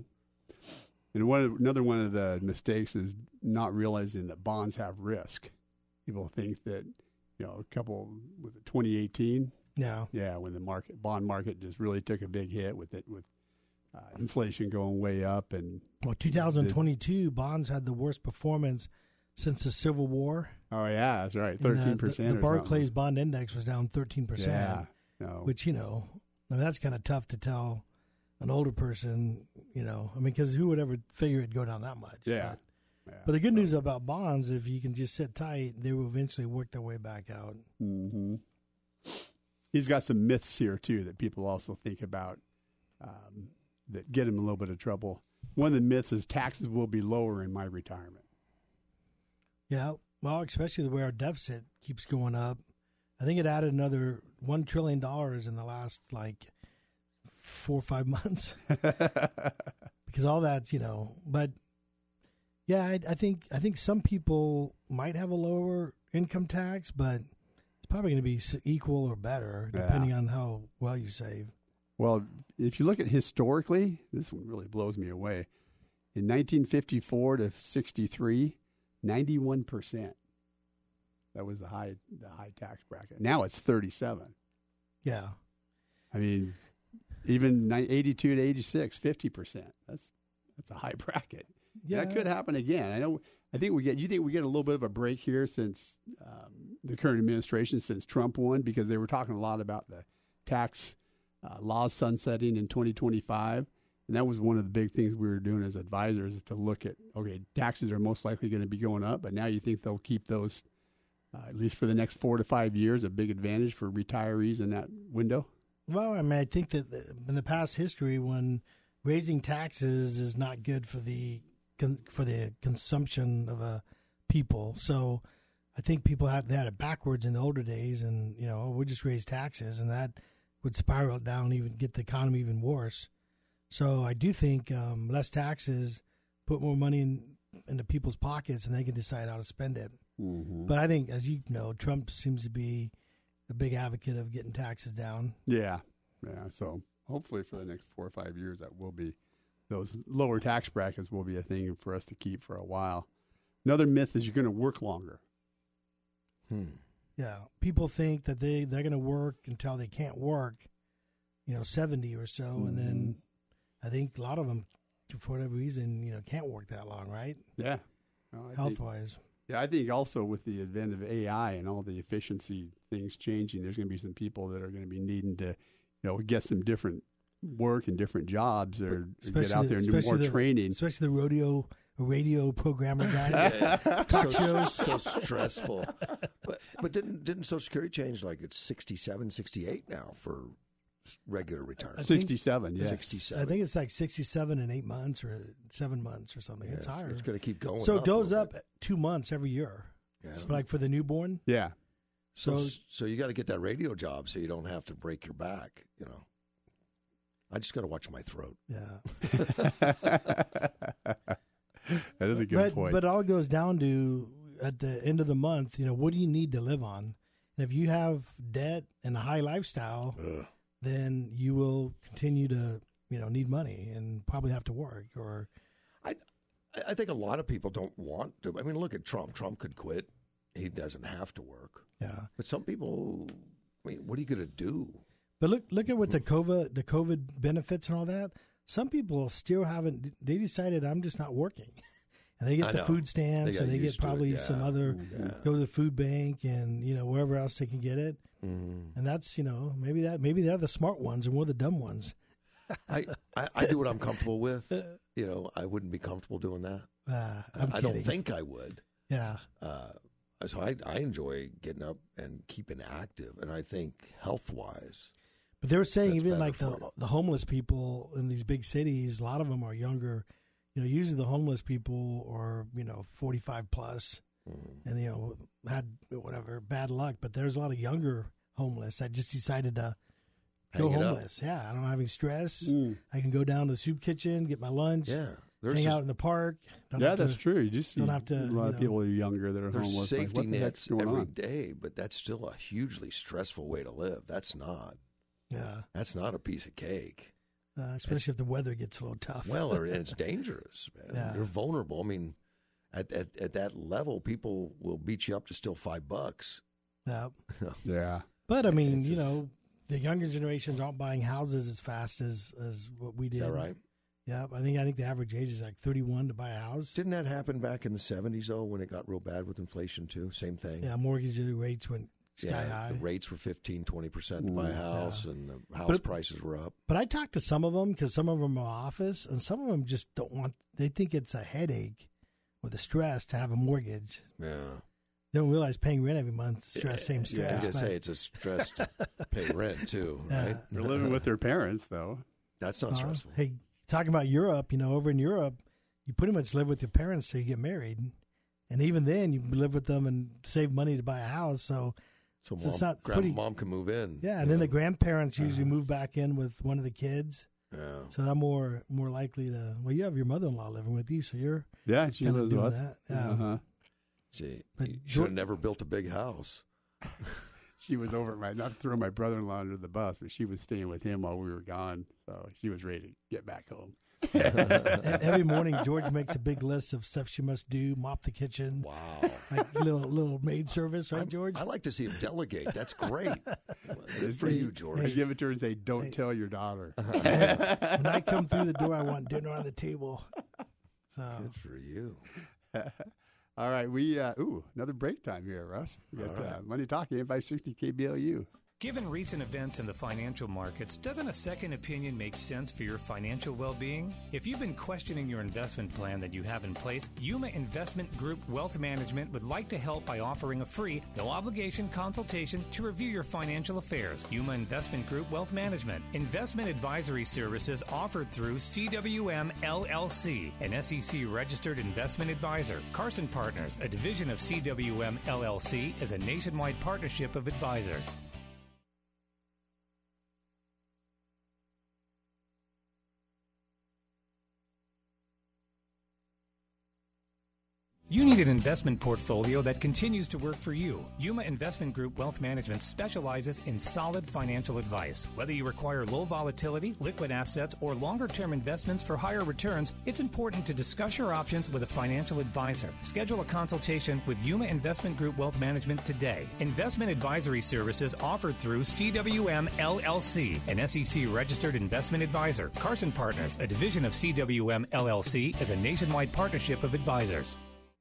And one of, another one of the mistakes is not realizing that bonds have risk. People think that, you know, a couple, was it twenty eighteen? Yeah. Yeah, when the market bond market just really took a big hit with it, with uh, inflation going way up. And well, two thousand twenty-two, the, bonds had the worst performance since the Civil War. Oh, yeah, that's right, thirteen percent. The, the, the Barclays bond index was down thirteen percent. Yeah, no. Which, you know, I mean, that's kind of tough to tell an older person, you know. I mean, because who would ever figure it'd go down that much? Yeah. But, yeah. but the good news about bonds, if you can just sit tight, they will eventually work their way back out. Mm-hmm. He's got some myths here, too, that people also think about um, that get him in a little bit of trouble. One of the myths is taxes will be lower in my retirement. Yeah, well, especially the way our deficit keeps going up. I think it added another one trillion dollars in the last, like, four or five months. Because all that's, you know, but, yeah, I, I think I think some people might have a lower income tax, but probably going to be equal or better, depending yeah. on how well you save. Well, if you look at historically, this one really blows me away. In nineteen fifty-four to sixty-three, ninety-one percent. That was the high the high tax bracket. Now it's thirty-seven. Yeah. I mean, even eighty-two to eighty-six, fifty percent. That's that's a high bracket. Yeah. That could happen again. I know. I think we get. You think we get a little bit of a break here since um, the current administration, since Trump won, because they were talking a lot about the tax uh, laws sunsetting in twenty twenty-five, and that was one of the big things we were doing as advisors, is to look at, okay, taxes are most likely going to be going up, but now you think they'll keep those uh, at least for the next four to five years, a big advantage for retirees in that window? Well, I mean, I think that in the past history, when raising taxes is not good for the for the consumption of a people. So I think people had, they had it backwards in the older days, and, you know, we just raise taxes, and that would spiral down, even get the economy even worse. So I do think um, less taxes, put more money in into people's pockets, and they can decide how to spend it. Mm-hmm. But I think, as you know, Trump seems to be a big advocate of getting taxes down. Yeah. Yeah. So hopefully for the next four or five years, that will be, those lower tax brackets will be a thing for us to keep for a while. Another myth is you're going to work longer. Hmm. Yeah. People think that they, they're going to work until they can't work, you know, seventy or so. Mm-hmm. And then I think a lot of them, for whatever reason, you know, can't work that long, right? Yeah. Well, health-wise. Think, yeah, I think also with the advent of A I and all the efficiency things changing, there's going to be some people that are going to be needing to, you know, get some different work and different jobs, or, or get out there and do more the, training. Especially the rodeo, radio programmer guys. Talk so, shows. So stressful. But but didn't didn't Social Security change like it's sixty-seven, sixty-eight now for regular retirement? sixty-seven, yes. sixty-seven. I think it's like sixty-seven in eight months or seven months or something. Yeah, it's it's- higher. it's gonna keep going So up it a goes little up two months every year. Yeah. So like for the newborn. Yeah. So So so you got to get that radio job so you don't have to break your back. You know, I just got to watch my throat. yeah. That is a good but, point. But it all goes down to at the end of the month, you know, what do you need to live on? And if you have debt and a high lifestyle, Ugh. then you will continue to, you know, need money and probably have to work or. I I think a lot of people don't want to. I mean, look at Trump. Trump could quit. He doesn't have to work. Yeah. But some people, I mean, what are you going to do? But look, look at what the COVID, the COVID benefits and all that. Some people still haven't. They decided I'm just not working, and they I get the know. food stamps, They got and they used get to it, probably yeah. some other Yeah. go to the food bank and you know wherever else they can get it. Mm. And that's you know maybe that maybe they're the smart ones and we're the dumb ones. I, I, I do what I'm comfortable with. You know, I wouldn't be comfortable doing that. Uh, I'm I kidding. don't think I would. Yeah. Uh, so I, I enjoy getting up and keeping active, and I think health wise. But they were saying That's even better like for the them. the homeless people in these big cities, a lot of them are younger. You know, usually the homeless people are you know forty-five plus, Mm. and you know had whatever bad luck. But there's a lot of younger homeless that just decided to go Hang it up. homeless. Yeah, I don't have any stress. Mm. I can go down to the soup kitchen, get my lunch. Yeah, there's hang this- out in the park. Don't yeah, have to- that's true. You just see don't have to, a lot you of know- people who are younger that are There's homeless. safety like, what the heck's nets going every on? day, but that's still a hugely stressful way to live. That's not. Yeah, That's not a piece of cake. uh, especially if the weather gets a little tough. Well, or, and it's dangerous, man. Yeah. You're vulnerable. I mean, at, at at that level, people will beat you up to steal five bucks. yeah. Yeah. But I mean, It's you just- know, the younger generations aren't buying houses as fast as, as what we Is did. that right? Yeah, I think I think the average age is like thirty-one to buy a house. Didn't that happen back in the seventies, though, when it got real bad with inflation, too? Same thing. Yeah, mortgage rates went sky Yeah, high. the rates were fifteen, twenty percent to buy a house, Yeah. and the house But- prices were up. But I talked to some of them because some of them are office, and some of them just don't want. They think it's a headache or the stress to have a mortgage. Yeah. They don't realize paying rent every month stress, same Yeah, I stress. was going to but- say it's a stress to pay rent, too, Yeah. right? They're living with their parents, though. That's not Uh, stressful. Hey, talking about Europe, you know, over in Europe, you pretty much live with your parents till you get married, and even then, you live with them and save money to buy a house. So, So it's mom, not grand- pretty. mom can move in. Yeah, you and then know? the grandparents usually Uh-huh. move back in with one of the kids. Yeah. So they're more more likely to. Well, you have your mother-in-law living with you, so you're Yeah, she kinda lives doing with that. Yeah. Uh-huh. See, But you should Geor- have never built a big house. She was over at my, not to throw my brother-in-law under the bus, but she was staying with him while we were gone, so she was ready to get back home. E- Every morning, George makes a big list of stuff she must do: mop the kitchen. Wow. Like little little maid service, right, I'm- George? I like to see him delegate. That's great. Good for Hey, you, George. I give it to her and say, "Don't tell your daughter." When I come through the door, I want dinner on the table. So Good for you. All right, we uh, ooh another break time here, Russ. We got All right. uh, Money Talking eight by sixty K B L U. Given recent events in the financial markets, doesn't a second opinion make sense for your financial well-being? If you've been questioning your investment plan that you have in place, Yuma Investment Group Wealth Management would like to help by offering a free, no-obligation consultation to review your financial affairs. Yuma Investment Group Wealth Management. Investment advisory services offered through C W M L L C, an S E C-registered investment advisor. Carson Partners, a division of C W M L L C, is a nationwide partnership of advisors. You need an investment portfolio that continues to work for you. Yuma Investment Group Wealth Management specializes in solid financial advice. Whether you require low volatility, liquid assets, or longer-term investments for higher returns, it's important to discuss your options with a financial advisor. Schedule a consultation with Yuma Investment Group Wealth Management today. Investment advisory services offered through C W M L L C, an S E C-registered investment advisor. Carson Partners, a division of C W M L L C, is a nationwide partnership of advisors.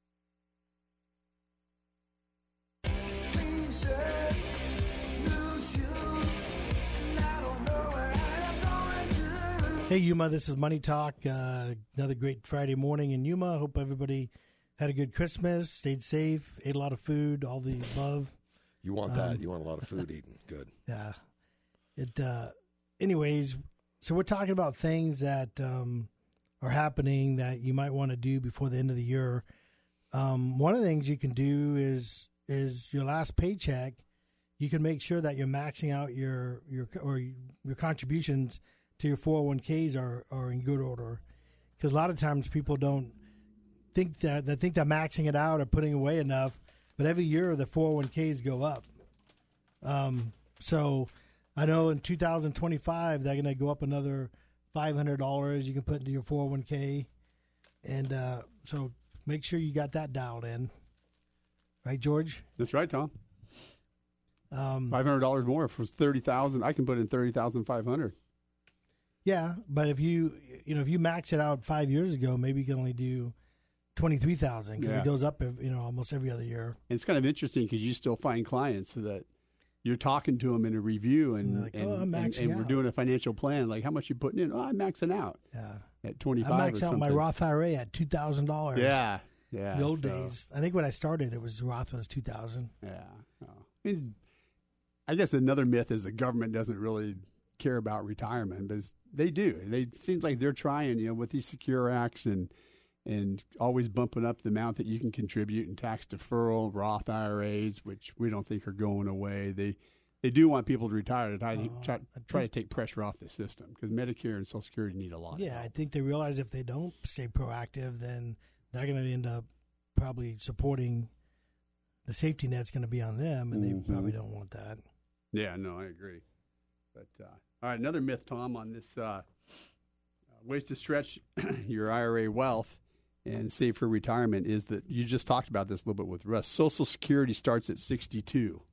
Hey, Yuma, this is Money Talk. Uh, another great Friday morning in Yuma. Hope everybody had a good Christmas, stayed safe, ate a lot of food, all the above. You want that. Um, You want a lot of food eaten. Good. Yeah. It. Uh, anyways, so we're talking about things that um, are happening that you might want to do before the end of the year. Um, one of the things you can do is is your last paycheck. You can make sure that you're maxing out your your or your contributions to your four oh one k's are, are in good order. Because a lot of times people don't think that they think they're maxing it out or putting away enough, but every year the four oh one k's go up. Um, so I know in two thousand twenty-five they're going to go up another five hundred dollars you can put into your four oh one k, and uh, so make sure you got that dialed in. Right, George? That's right, Tom. Um, five hundred dollars more for thirty thousand dollars. I can put in thirty thousand five hundred dollars. Yeah, but if you you know if you max it out five years ago, maybe you can only do twenty-three thousand because Yeah. it goes up you know almost every other year. And it's kind of interesting because you still find clients that you're talking to them in a review and And they're like, and, "Oh, I'm and, maxing and we're out." doing a financial plan. Like, how much you putting in? Oh, I'm maxing out. Yeah. At twenty-five I or max out something. my Roth I R A at two thousand dollars. Yeah, yeah. The old so- days. I think when I started, it was Roth was two thousand. Yeah. No. I mean, I guess another myth is the government doesn't really care about retirement, but it's- they do. They it seems like they're trying, you know, with these Secure Acts and and always bumping up the amount that you can contribute in tax deferral, Roth I R As, which we don't think are going away. They they do want people to retire to try, to Oh, try, try to take pressure off the system because Medicare and Social Security need a lot. Yeah, I think they realize if they don't stay proactive, then they're going to end up probably supporting the safety net's going to be on them, and Mhm. they probably don't want that. Yeah, no, I agree. But uh, all right, another myth, Tom, on this uh, ways to stretch your I R A wealth and save for retirement is that you just talked about this a little bit with Russ. Social Security starts at sixty-two,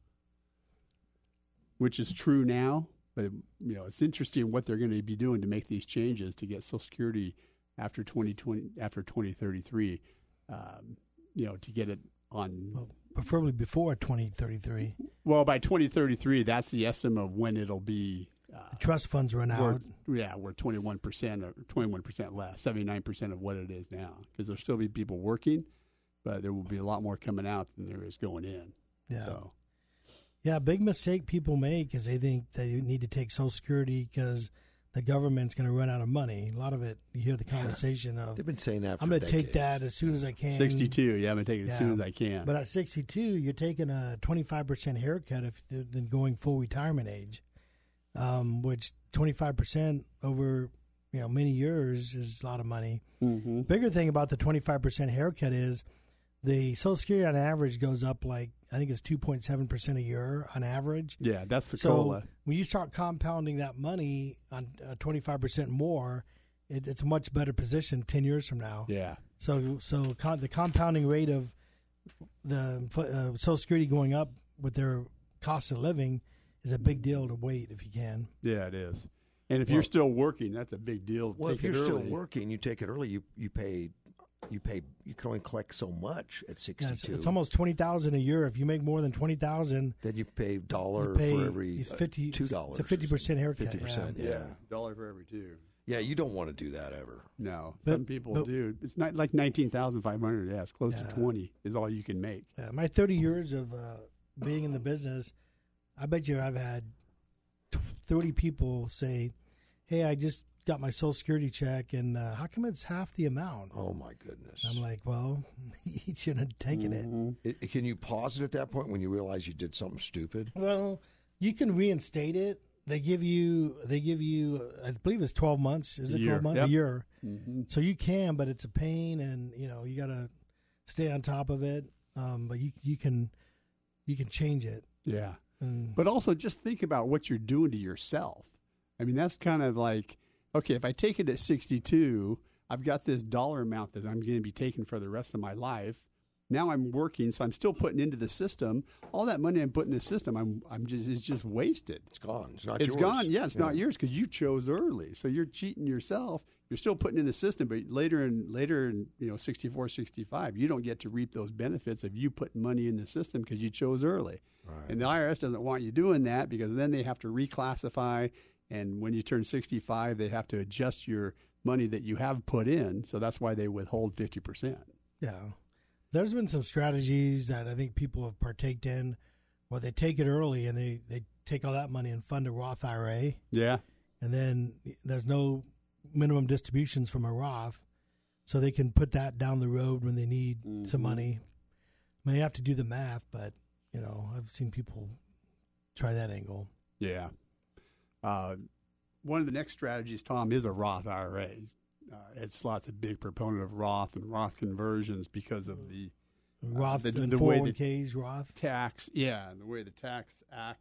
which is true now. But you know, it's interesting what they're going to be doing to make these changes to get Social Security after twenty twenty, after twenty thirty-three. Um, you know, to get it on. Well, preferably before twenty thirty-three. Well, by twenty thirty-three, that's the estimate of when it'll be. Uh, The trust funds run we're- out. Yeah, we're twenty-one percent or twenty-one percent less, seventy-nine percent of what it is now. Because there'll still be people working, but there will be a lot more coming out than there is going in. Yeah. So, Yeah, a big mistake people make is they think they need to take Social Security because the government's going to run out of money. A lot of it, you hear the conversation of, They've been saying that for I'm going to take decades. that as soon as I can. sixty-two, yeah, I'm going to take it as soon Yeah. as I can. But at sixty-two, you're taking a twenty-five percent haircut if than going full retirement age, um, which twenty-five percent over you know many years is a lot of money. Mm-hmm. Bigger thing about the twenty-five percent haircut is the Social Security on average goes up like I think it's two point seven percent a year on average. Yeah, that's the so COLA. when you start compounding that money on uh, twenty-five percent more, it, it's a much better position ten years from now. Yeah. So so con- the compounding rate of the uh, Social Security going up with their cost of living is a big deal to wait if you can. Yeah, it is. And if Well- you're still working, that's a big deal. Well, Take if you're it still early. working, you take it early. You you pay, you pay. You can only collect so much at Yeah, sixty-two. it's, it's almost twenty thousand a year. If you make more than twenty thousand, Then you pay a dollar you pay, for every it's uh, fifty. two dollars. It's a fifty percent haircut. Fifty percent. yeah. Yeah. dollar for every two. Yeah, you don't want to do that ever. No, But- some people but- do. It's not like nineteen thousand five hundred. Yeah, it's close Yeah. to twenty is all you can make. Yeah, my thirty years of uh, being in the business, I bet you I've had t- thirty people say, "Hey, I just got my Social Security check, and uh, how come it's half the amount?" Oh my goodness. I'm like, "Well, you shouldn't have taken Mm-hmm. it." It- can you pause it at that point when you realize you did something stupid? Well, you can reinstate it. They give you, they give you, I believe it's twelve months. Is it Year. twelve months? Yep. A year. Mm-hmm. So you can, but it's a pain, and you know you got to stay on top of it. Um, but you you can you can change it. Yeah. And But also just think about what you're doing to yourself. I mean, that's kind of like, okay, if I take it at sixty-two, I've got this dollar amount that I'm going to be taking for the rest of my life. Now I'm working, so I'm still putting into the system. All that money I'm putting in the system, I'm I'm just it's just wasted. It's gone. It's not It's yours. gone. Yeah, it's not yours because you chose early. So you're cheating yourself. You're still putting in the system, but later in later in you know sixty-four, sixty-five, you don't get to reap those benefits of you putting money in the system because you chose early. Right. And the I R S doesn't want you doing that because then they have to reclassify. And when you turn sixty-five, they have to adjust your money that you have put in. So that's why they withhold fifty percent. yeah, there's been some strategies that I think people have partaked in, Well, they take it early and they, they take all that money and fund a Roth I R A. Yeah. And then there's no minimum distributions from a Roth, so they can put that down the road when they need mm-hmm. some money. I mean, you have to do the math, but, you know, I've seen people try that angle. Yeah. Uh, one of the next strategies, Tom, is a Roth I R A. Uh, Ed Slott's a big proponent of Roth and Roth conversions because of the Roth uh, the, and the four oh way one the Ks, Roth tax, yeah, and the way the tax act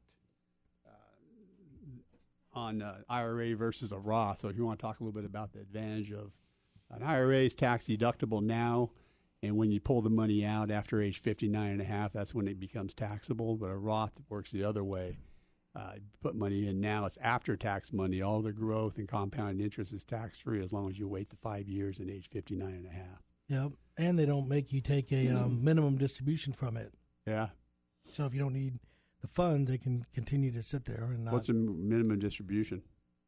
uh, on uh, I R A versus a Roth. So, if you want to talk a little bit about the advantage of an I R A is tax deductible now, and when you pull the money out after age fifty-nine and a half, that's when it becomes taxable. But a Roth works the other way. Uh, you put money in now, it's after-tax money. All the growth and compounded interest is tax-free as long as you wait the five years and age fifty-nine and a half. Yep, and they don't make you take a um, minimum distribution from it. Yeah. So if you don't need the funds, they can continue to sit there. And not, what's a minimum distribution?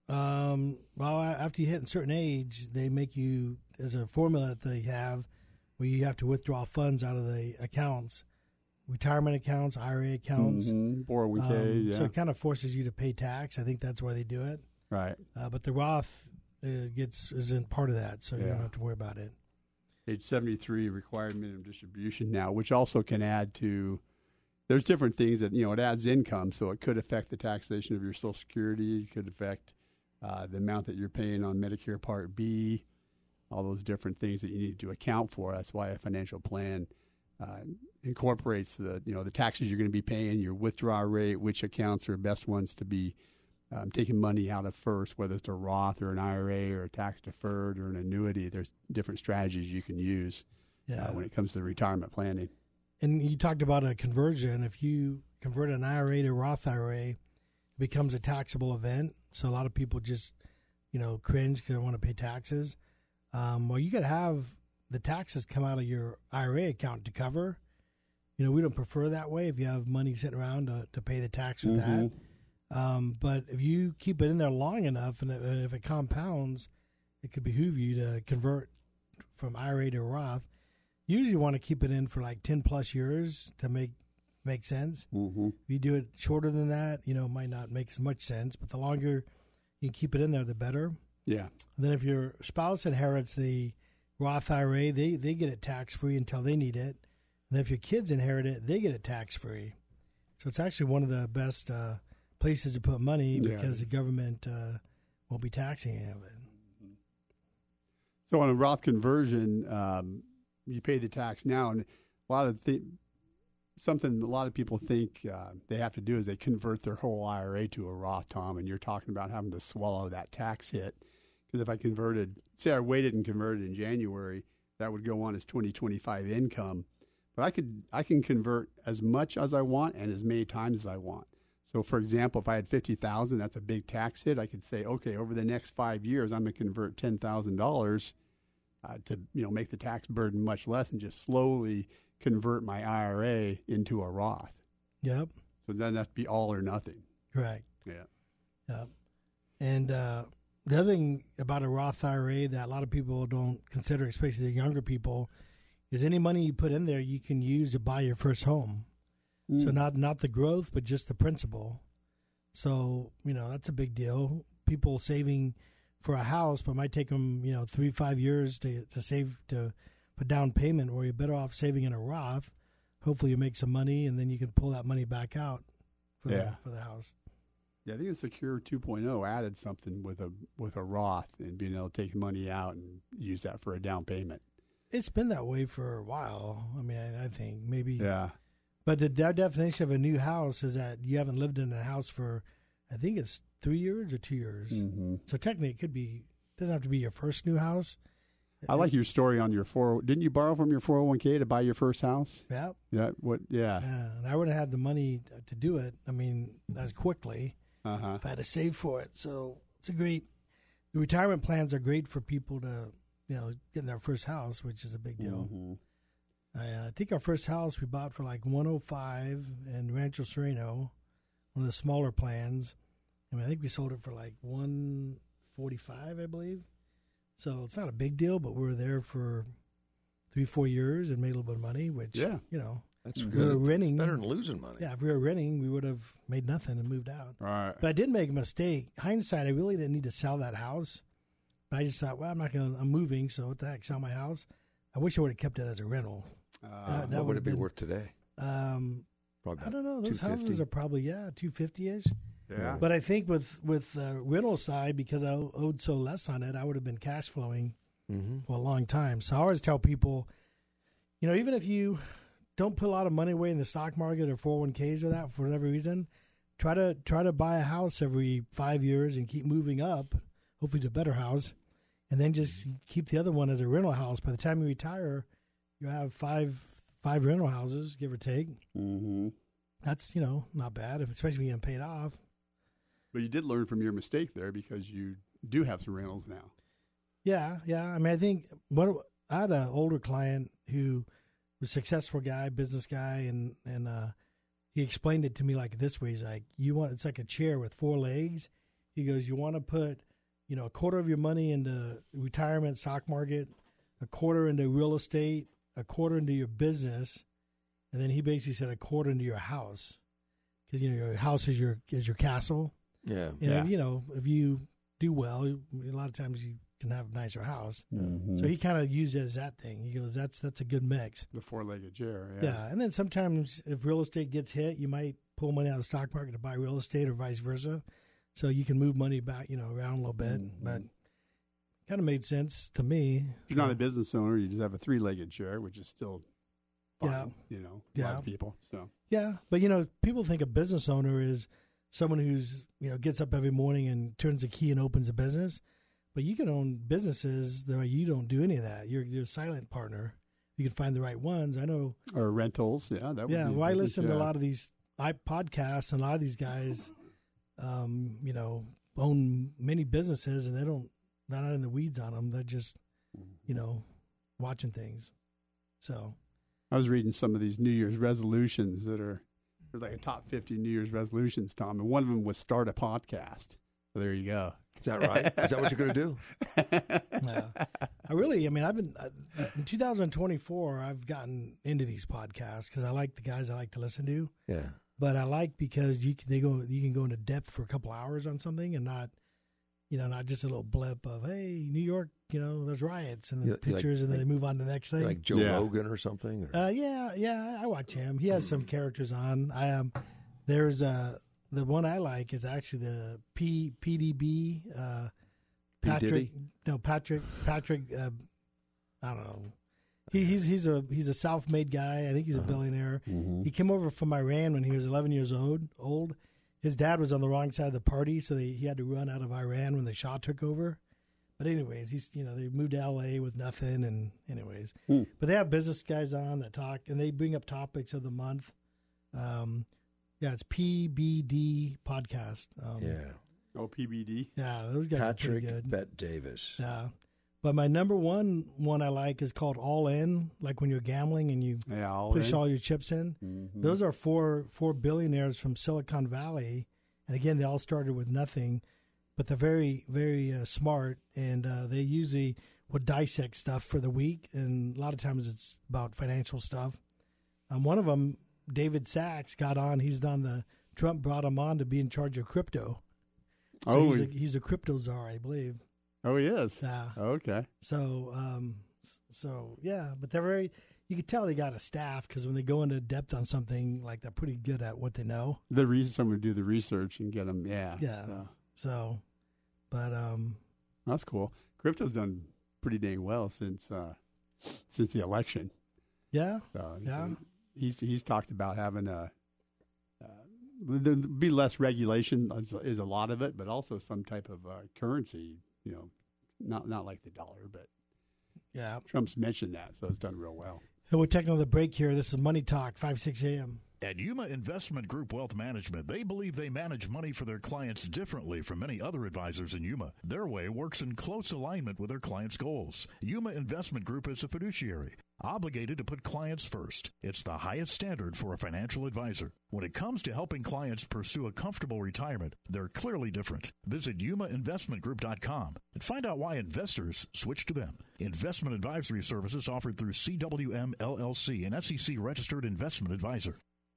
Um, well, after you hit a certain age, they make you, there's a formula that they have where you have to withdraw funds out of the accounts. Retirement accounts, I R A accounts. Mm-hmm. four oh one K, um, yeah. So it kind of forces you to pay tax. I think that's why they do it. Right. Uh, but the Roth uh, gets isn't part of that, so yeah. you don't have to worry about it. Age seventy-three, required minimum distribution now, which also can add to, there's different things that, you know, it adds income, so it could affect the taxation of your Social Security. It could affect uh, the amount that you're paying on Medicare Part B, all those different things that you need to account for. That's why a financial plan Uh, incorporates the you know the taxes you're going to be paying, your withdrawal rate, which accounts are best ones to be um, taking money out of first, whether it's a Roth or an I R A or a tax deferred or an annuity. There's different strategies you can use yeah. uh, when it comes to retirement planning. And you talked about a conversion. If you convert an I R A to Roth I R A, it becomes a taxable event. So a lot of people just you know cringe because they want to pay taxes. Um, well, you could have the taxes come out of your I R A account to cover. You know, we don't prefer that way if you have money sitting around to, to pay the tax with mm-hmm. that. Um, but if you keep it in there long enough and if it compounds, it could behoove you to convert from I R A to Roth. Usually you want to keep it in for like ten plus years to make make sense. Mm-hmm. If you do it shorter than that, you know, it might not make as much sense. But the longer you keep it in there, the better. Yeah. And then if your spouse inherits the Roth I R A, they, they get it tax-free until they need it. And then if your kids inherit it, they get it tax-free. So it's actually one of the best uh, places to put money because yeah. the government uh, won't be taxing any of it. So on a Roth conversion, um, you pay the tax now. And a lot of th- something a lot of people think uh, they have to do is they convert their whole I R A to a Roth, Tom, and you're talking about having to swallow that tax hit. Because if I converted, say I waited and converted in January, that would go on as twenty twenty-five income. But I could I can convert as much as I want and as many times as I want. So, for example, if I had fifty thousand dollars, that's a big tax hit. I could say, okay, over the next five years, I'm going to convert ten thousand dollars uh, to you know make the tax burden much less and just slowly convert my I R A into a Roth. Yep. So then that'd be all or nothing. Correct. Yeah. Yep. And uh, the other thing about a Roth I R A that a lot of people don't consider, especially the younger people, is any money you put in there you can use to buy your first home. Mm. So not not the growth, but just the principal. So, you know, that's a big deal. People saving for a house, but it might take them, you know, three, five years to, to save to put down payment, or you're better off saving in a Roth. Hopefully you make some money, and then you can pull that money back out for, yeah. the, for the house. Yeah, I think the Secure two point oh added something with a with a Roth and being able to take money out and use that for a down payment. It's been that way for a while. I mean, I, I think maybe. Yeah. But the, the definition of a new house is that you haven't lived in a house for, I think it's three years or two years. Mm-hmm. So technically, it could be. Doesn't have to be your first new house. I like your story on your four. Didn't you borrow from your four oh one K to buy your first house? Yeah. Yeah. What? Yeah. Yeah. And I would have had the money to do it. I mean, as quickly. Uh-huh. If I had to save for it. So it's a great. The retirement plans are great for people to, you know, get in their first house, which is a big deal. Mm-hmm. I, uh, I think our first house we bought for like one oh five in Rancho Sereno, one of the smaller plans. I mean, I think we sold it for like one forty-five, I believe. So it's not a big deal, but we were there for three, four years and made a little bit of money, which, yeah. you know. That's if good. we were renting, Better than losing money. Yeah, if we were renting, we would have made nothing and moved out. Right. But I did make a mistake. Hindsight, I really didn't need to sell that house. But I just thought, well, I'm not going to, I'm moving, so what the heck, sell my house? I wish I would have kept it as a rental. Uh, that, that what would it be been, worth today? Um, Probably I don't know. Those two fifty. houses are probably, yeah, two fifty-ish. Yeah. But I think with, with the rental side, because I owed so less on it, I would have been cash flowing mm-hmm. for a long time. So I always tell people, you know, even if you don't put a lot of money away in the stock market or four oh one k's or that for whatever reason, try to try to buy a house every five years and keep moving up, hopefully to a better house, and then just keep the other one as a rental house. By the time you retire, you have five five rental houses, give or take. Mm-hmm. That's, you know, not bad, if, especially if you get paid off. But you did learn from your mistake there because you do have some rentals now. Yeah, yeah. I mean, I think what I had an older client who was a successful guy, business guy, and and uh, he explained it to me like this way. He's like, "You want it's like a chair with four legs." He goes, "You want to put, you know, a quarter of your money into retirement, stock market, a quarter into real estate, a quarter into your business, and then he basically said a quarter into your house, because you know your house is your is your castle. Yeah, and yeah. If, you know, if you do well, a lot of times you can have a nicer house. Mm-hmm. So he kind of used it as that thing. He goes, "That's that's a good mix." The four-legged chair. Yeah. Yeah, and then sometimes if real estate gets hit, you might pull money out of the stock market to buy real estate, or vice versa. So you can move money back, you know, around a little bit. Mm-hmm. But kind of made sense to me. If you're not a business owner, you just have a three-legged chair, which is still fine, Yeah. you know, a Yeah. lot of people. So Yeah, but you know, people think a business owner is someone who's, you know, gets up every morning and turns a key and opens a business. But you can own businesses that you don't do any of that. You're you're a silent partner. You can find the right ones. I know. Or rentals, yeah. That would Yeah, be a well, I business, listen yeah. to a lot of these I podcasts, and a lot of these guys, um, you know, own many businesses, and they don't, they're not in the weeds on them. They're just, you know, watching things. So I was reading some of these New Year's resolutions that are, there's like a top fifty New Year's resolutions, Tom, and one of them was start a podcast. So there you go. Is that right? Is that what you're going to do? yeah. I really, I mean, I've been, uh, in two thousand twenty-four, I've gotten into these podcasts because I like the guys I like to listen to. Yeah. But I like because you can, they go, you can go into depth for a couple hours on something and not, you know, not just a little blip of, hey, New York, you know, there's riots and the You- you pictures, like- and then like- they move on to the next thing. Like Joe Yeah. Rogan or something? Or? Uh, yeah, yeah, I watch him. He has some characters on. I um, there's uh the one I like is actually the P PDB. Uh, P. Patrick, Diddy? no Patrick Patrick. Uh, I don't know. He, he's he's a he's a self-made guy. I think he's a billionaire. Mm-hmm. He came over from Iran when he was eleven years old. Old. His dad was on the wrong side of the party, so they, he had to run out of Iran when the Shah took over. But anyways, he's you know they moved to L A with nothing, and anyways, Hmm. but they have business guys on that talk, and they bring up topics of the month. Um, yeah, it's P B D podcast. Um, Yeah. Oh, P B D. yeah, those guys are Patrick pretty good. Bet Davis. Yeah, but my number one one I like is called All In, like when you're gambling and you Yeah, all push in. all your chips in. Mhm. Those are four four billionaires from Silicon Valley, and again, they all started with nothing, but they're very very uh, smart, and uh, they usually would dissect stuff for the week, and a lot of times it's about financial stuff. Um, one of them, David Sachs, got on. He's on the Trump brought him on to be in charge of crypto. So Oh, he's a, he's a crypto czar, I believe. Oh, he is. Yeah. Okay. So, um, s- so yeah, but they're very. You can tell they got a staff because when they go into depth on something, like they're pretty good at what they know. The reason someone would do the research and get them, yeah. Yeah. So, So, but um, that's cool. Crypto's done pretty dang well since uh, since the election. yeah, So Yeah. He's he's talked about having a uh, there'd be less regulation is, is a lot of it, but also some type of uh, currency. You know, not not like the dollar, but yeah. Trump's mentioned that, so it's done real well. So we're taking another break here. This is Money Talk, five six a.m. At Yuma Investment Group Wealth Management, they believe they manage money for their clients differently from many other advisors in Yuma. Their way works in close alignment with their clients' goals. Yuma Investment Group is a fiduciary, obligated to put clients first. It's the highest standard for a financial advisor. When it comes to helping clients pursue a comfortable retirement, they're clearly different. Visit yuma investment group dot com and find out why investors switch to them. Investment advisory services offered through C W M L L C, an S E C-registered investment advisor.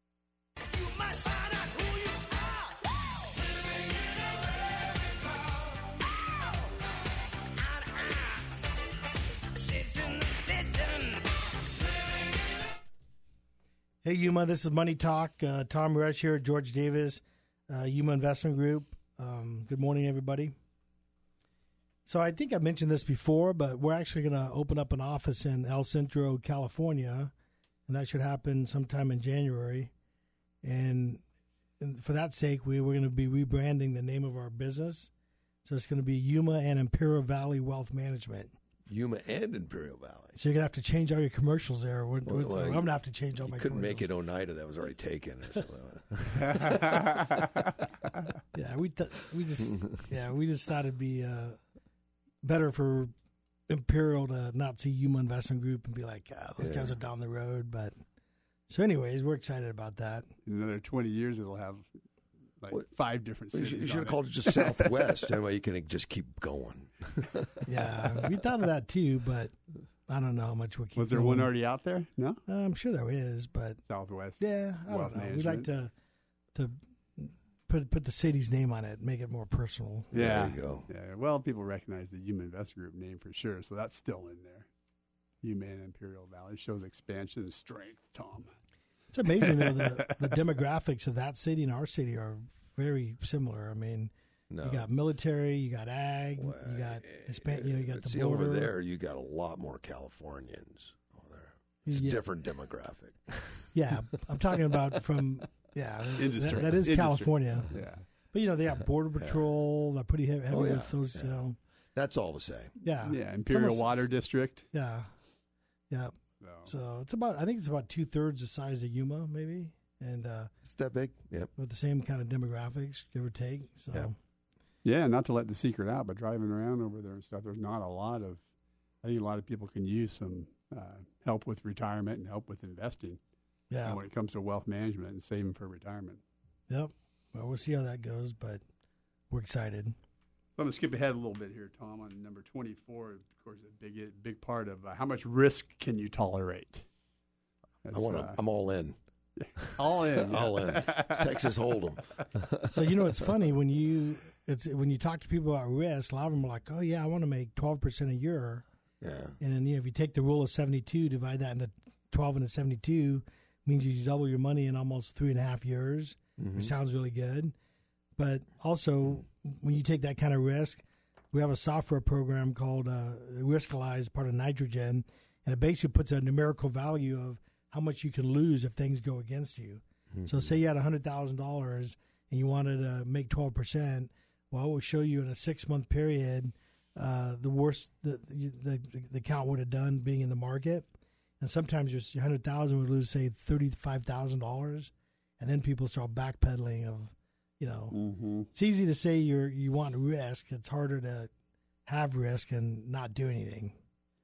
Hey, Yuma, this is Money Talk. Uh, Tom Rush here, George Davis, uh, Yuma Investment Group. Um, good morning, everybody. So I think I mentioned this before, but we're actually going to open up an office in El Centro, California, and that should happen sometime in January. And, and for that sake, we we're going to be rebranding the name of our business. So it's going to be Yuma and Imperial Valley Wealth Management. Yuma and Imperial Valley. So you're going to have to change all your commercials there. We're, Well, so well, I'm going to have to change all you my couldn't commercials. make it Oneida. That was already taken. yeah, we th- we just yeah we just thought it'd be uh, better for Imperial to not see Yuma Investment Group and be like, ah, those Yeah. guys are down the road. But so, anyways, we're excited about that. In another twenty years, it'll have like What? five different You cities. should, you should on have it. called it just Southwest. That way you can just keep going. Yeah, we thought of that too, but I don't know how much we'll keep. Was there going. one already out there? No, Uh, I'm sure there is, but Southwest. yeah, I Wealth don't know. We'd like Management. to to put put the city's name on it, make it more personal. Yeah, There you go. Yeah, well, people recognize the Yuma Investment Group name for sure, so that's still in there. Yuma and Imperial Valley shows expansion and strength. Tom, It's amazing though the the demographics of that city and our city are very similar. I mean, No. you got military, you got ag, you got Hispan- you know, you got But the see, border. over there, you got a lot more Californians over there. It's a Yeah. different demographic. Yeah, I'm talking about from yeah, Industry. That, that is Industry. California. yeah, But you know they got border patrol. They're pretty heavy, heavy Oh, yeah. with those. You Yeah. know, That's all the same. yeah, yeah. It's Imperial almost- Water District. Yeah, yeah. So, So it's about I think it's about two thirds the size of Yuma, maybe, and uh, It's that big? Yep. with the same kind of demographics, give or take. So Yeah. yeah, not to let the secret out, but driving around over there and stuff, there's not a lot of. I think a lot of people can use some uh, help with retirement and help with investing. yeah, uh, when it comes to wealth management and saving for retirement. yep. Well, we'll see how that goes, but we're excited. So I'm going to skip ahead a little bit here, Tom, on number twenty-four. Of course, a big, big part of uh, how much risk can you tolerate? I want to. uh, I'm all in. all in. yeah. All in. It's Texas Hold'em. So you know it's funny when you it's when you talk to people about risk. A lot of them are like, "Oh yeah, I want to make twelve percent a year." Yeah. And then you know, if you take the rule of seventy-two, divide that into twelve into seventy-two, means you double your money in almost three and a half years, Mhm. which sounds really good. But also, when you take that kind of risk, we have a software program called uh, Riskalyze, part of Nitrogen, and it basically puts a numerical value of how much you can lose if things go against you. So say you had one hundred thousand dollars and you wanted to make twelve percent, well, it will show you in a six-month period uh, the worst the, the the account would have done being in the market. And sometimes your one hundred thousand dollars would lose, say, thirty-five thousand dollars, and then people start backpedaling of, you know, Mm-hmm. it's easy to say you're you want risk. It's harder to have risk and not do anything.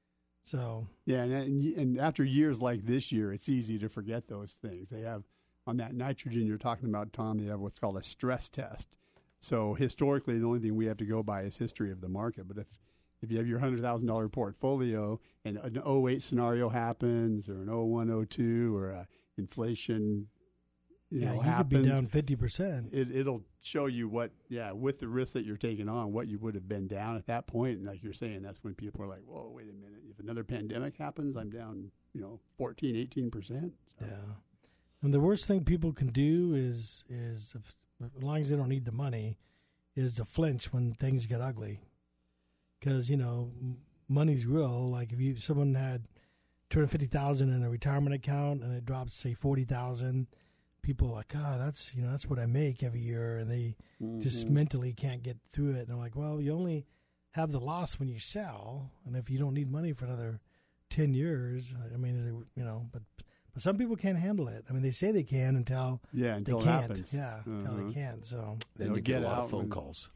So Yeah, and, and after years like this year, it's easy to forget those things. They have, on that nitrogen you're talking about, Tom, they have what's called a stress test. So historically, the only thing we have to go by is history of the market. But if, if you have your one hundred thousand dollars portfolio and an oh eight scenario happens or an oh one, oh two or a inflation you yeah, know, you happens, could be down fifty percent. It, it'll show you what, yeah, with the risk that you're taking on, what you would have been down at that point. And like you're saying, that's when people are like, whoa, wait a minute. If another pandemic happens, I'm down, you know, fourteen, eighteen percent. So. Yeah. And the worst thing people can do is, is if, as long as they don't need the money, is to flinch when things get ugly. Because, you know, m- money's real. Like if you someone had two hundred fifty thousand dollars in a retirement account and it drops, say, forty thousand dollars, people are like, oh, that's, you know, that's what I make every year. And they Mm-hmm. just mentally can't get through it. And they're like, well, you only have the loss when you sell. And if you don't need money for another ten years, I mean, is it, you know, but, but Some people can't handle it. I mean, they say they can until yeah, until they it can't. happens. Yeah, uh-huh. until they can't. So then you get a lot of phone calls.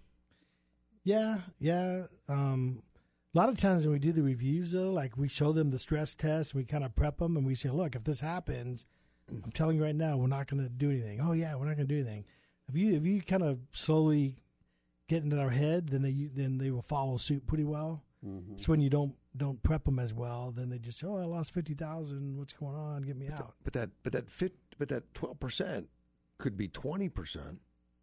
Yeah, yeah. Um, a lot of times when we do the reviews, though, like we show them the stress test, we kind of prep them, and we say, "Look, if this happens, I'm telling you right now, we're not going to do anything." Oh yeah, we're not going to do anything. If you if you kind of slowly get into their head, then they then they will follow suit pretty well. Mm-hmm. So when you don't don't prep them as well, then they just say, "Oh, I lost fifty thousand. What's going on? Get me but out." The, but that but that fit but that twelve percent could be twenty percent.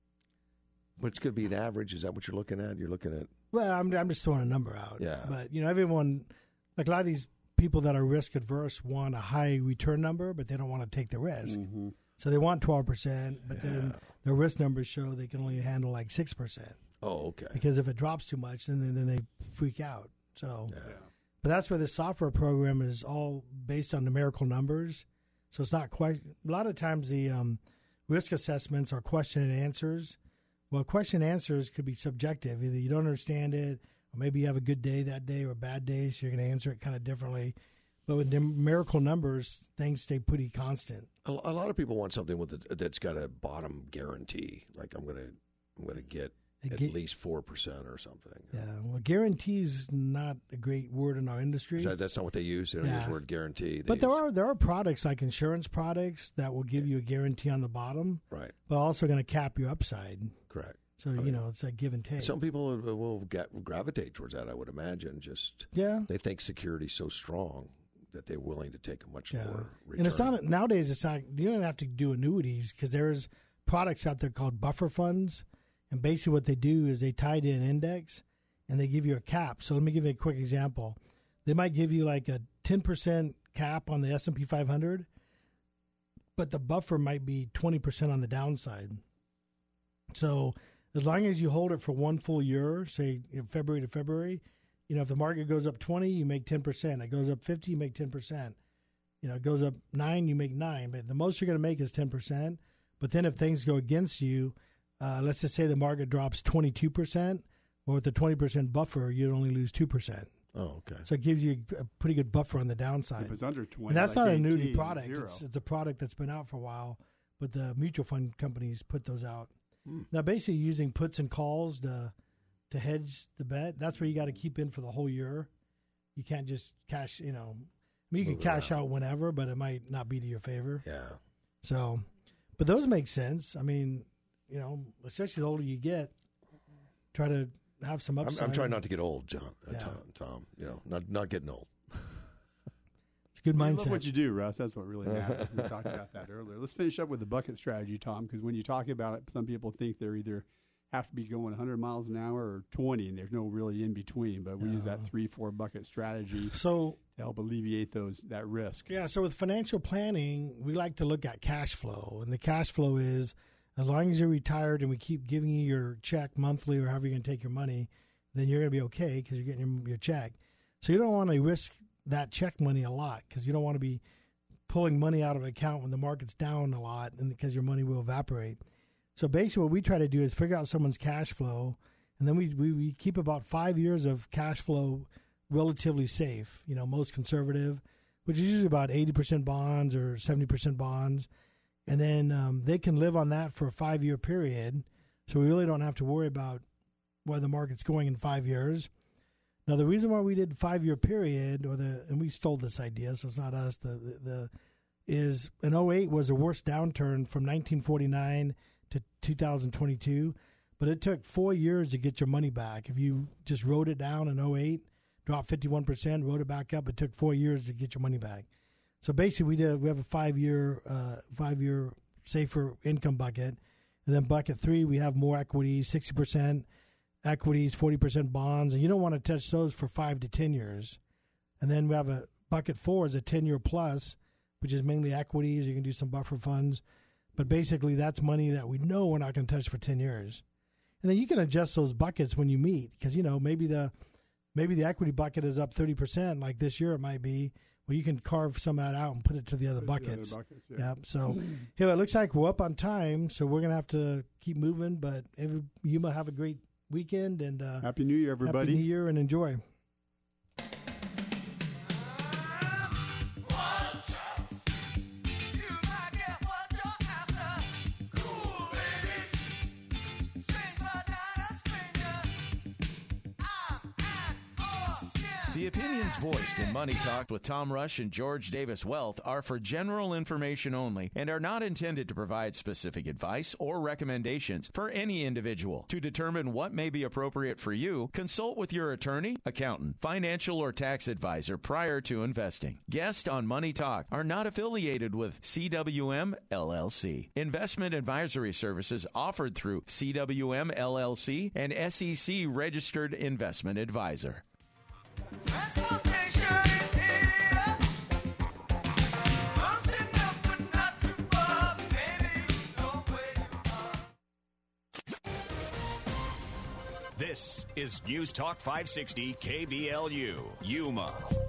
But it's going to be an average. Is that what you're looking at? You're looking at. Well, I'm I'm just throwing a number out. Yeah. But you know, everyone, like a lot of these people that are risk adverse want a high return number, but they don't want to take the risk. Mm-hmm. So they want twelve percent, but yeah. then their risk numbers show they can only handle like six percent. Oh, okay. Because if it drops too much, then then they freak out. So, yeah. But that's where the software program is all based on numerical numbers. So it's not quite. A lot of times the um, risk assessments are question and answers. Well, question and answers could be subjective. Either you don't understand it, or maybe you have a good day that day or a bad day, so you're going to answer it kind of differently. But with numerical numbers, things stay pretty constant. A, a lot of people want something with a, that's got a bottom guarantee, like I'm going to I'm going to get at get, least four percent or something. Yeah, well, guarantee is not a great word in our industry. That, that's not what they use. They don't yeah. use the word guarantee. They but there use, are there are products like insurance products that will give yeah. you a guarantee on the bottom, right? But also going to cap your upside. Correct. So, I mean, you know, it's like give and take. Some people will, will get, gravitate towards that, I would imagine. Just yeah. They think security's so strong that they're willing to take a much yeah. lower return. And it's not, nowadays, it's not, you don't have to do annuities because there's products out there called buffer funds. And basically what they do is they tie it in an index and they give you a cap. So let me give you a quick example. They might give you like a ten percent cap on the S and P five hundred, but the buffer might be twenty percent on the downside. So as long as you hold it for one full year, say you know, February to February, you know, if the market goes up twenty, you make ten percent. It goes up fifty, you make ten percent. You know, it goes up nine, you make nine. But the most you're going to make is ten percent. But then if things go against you, uh, let's just say the market drops twenty-two percent, well, with the twenty percent buffer, you'd only lose two percent. Oh, okay. So it gives you a pretty good buffer on the downside. If it's under twenty, and that's like not an eighteen, annuity product. zero. It's, it's a product that's been out for a while, but the mutual fund companies put those out. Hmm. Now, basically using puts and calls to to hedge the bet. That's where you got to keep in for the whole year. You can't just cash, you know. I mean, you Move can cash around. out whenever, but it might not be to your favor. Yeah. So, but those make sense. I mean, you know, especially the older you get, try to have some I'm, upside. I'm trying not to get old, John. Uh, Yeah. Tom, Tom. You know, not not getting old. It's a good I mindset. love what you do, Russ. That's what really matters. We talked about that earlier. Let's finish up with the bucket strategy, Tom, because when you talk about it, some people think they're either have to be going one hundred miles an hour or twenty, and there's no really in between. But we use that three, four bucket strategy so to help alleviate those that risk. Yeah, so with financial planning, we like to look at cash flow. And the cash flow is as long as you're retired and we keep giving you your check monthly or however you're going to take your money, then you're going to be okay because you're getting your, your check. So you don't want to risk that check money a lot because you don't want to be pulling money out of an account when the market's down a lot and because your money will evaporate. So basically what we try to do is figure out someone's cash flow, and then we, we, we keep about five years of cash flow relatively safe, you know, most conservative, which is usually about eighty percent bonds or seventy percent bonds. And then um, they can live on that for a five-year period, so we really don't have to worry about where the market's going in five years. Now, the reason why we did five-year period, or the and we stole this idea, so it's not us, the, the, the is in oh eight was the worst downturn from nineteen forty-nine to two thousand twenty-two, but it took four years to get your money back. If you just wrote it down in oh eight, dropped fifty-one percent, wrote it back up, it took four years to get your money back. So basically, we did we have a five-year uh, five-year safer income bucket, and then bucket three we have more equities, sixty percent equities, forty percent bonds, and you don't want to touch those for five to ten years. And then we have a bucket four is a ten-year plus, which is mainly equities. You can do some buffer funds. But basically, that's money that we know we're not going to touch for ten years. And then you can adjust those buckets when you meet because, you know, maybe the maybe the equity bucket is up thirty percent, like this year it might be. Well, you can carve some of that out and put it to the other buckets. The other buckets, yeah. yeah. So, yeah, it looks like we're up on time, so we're going to have to keep moving. But every, you might have a great weekend. and uh, Happy New Year, everybody. Happy New Year and enjoy. The opinions voiced in Money Talk with Tom Rush and George Davis Wealth are for general information only and are not intended to provide specific advice or recommendations for any individual. To determine what may be appropriate for you, consult with your attorney, accountant, financial, or tax advisor prior to investing. Guests on Money Talk are not affiliated with C W M L L C. Investment advisory services offered through C W M L L C, an S E C registered investment advisor. This is News Talk five sixty K B L U, Yuma.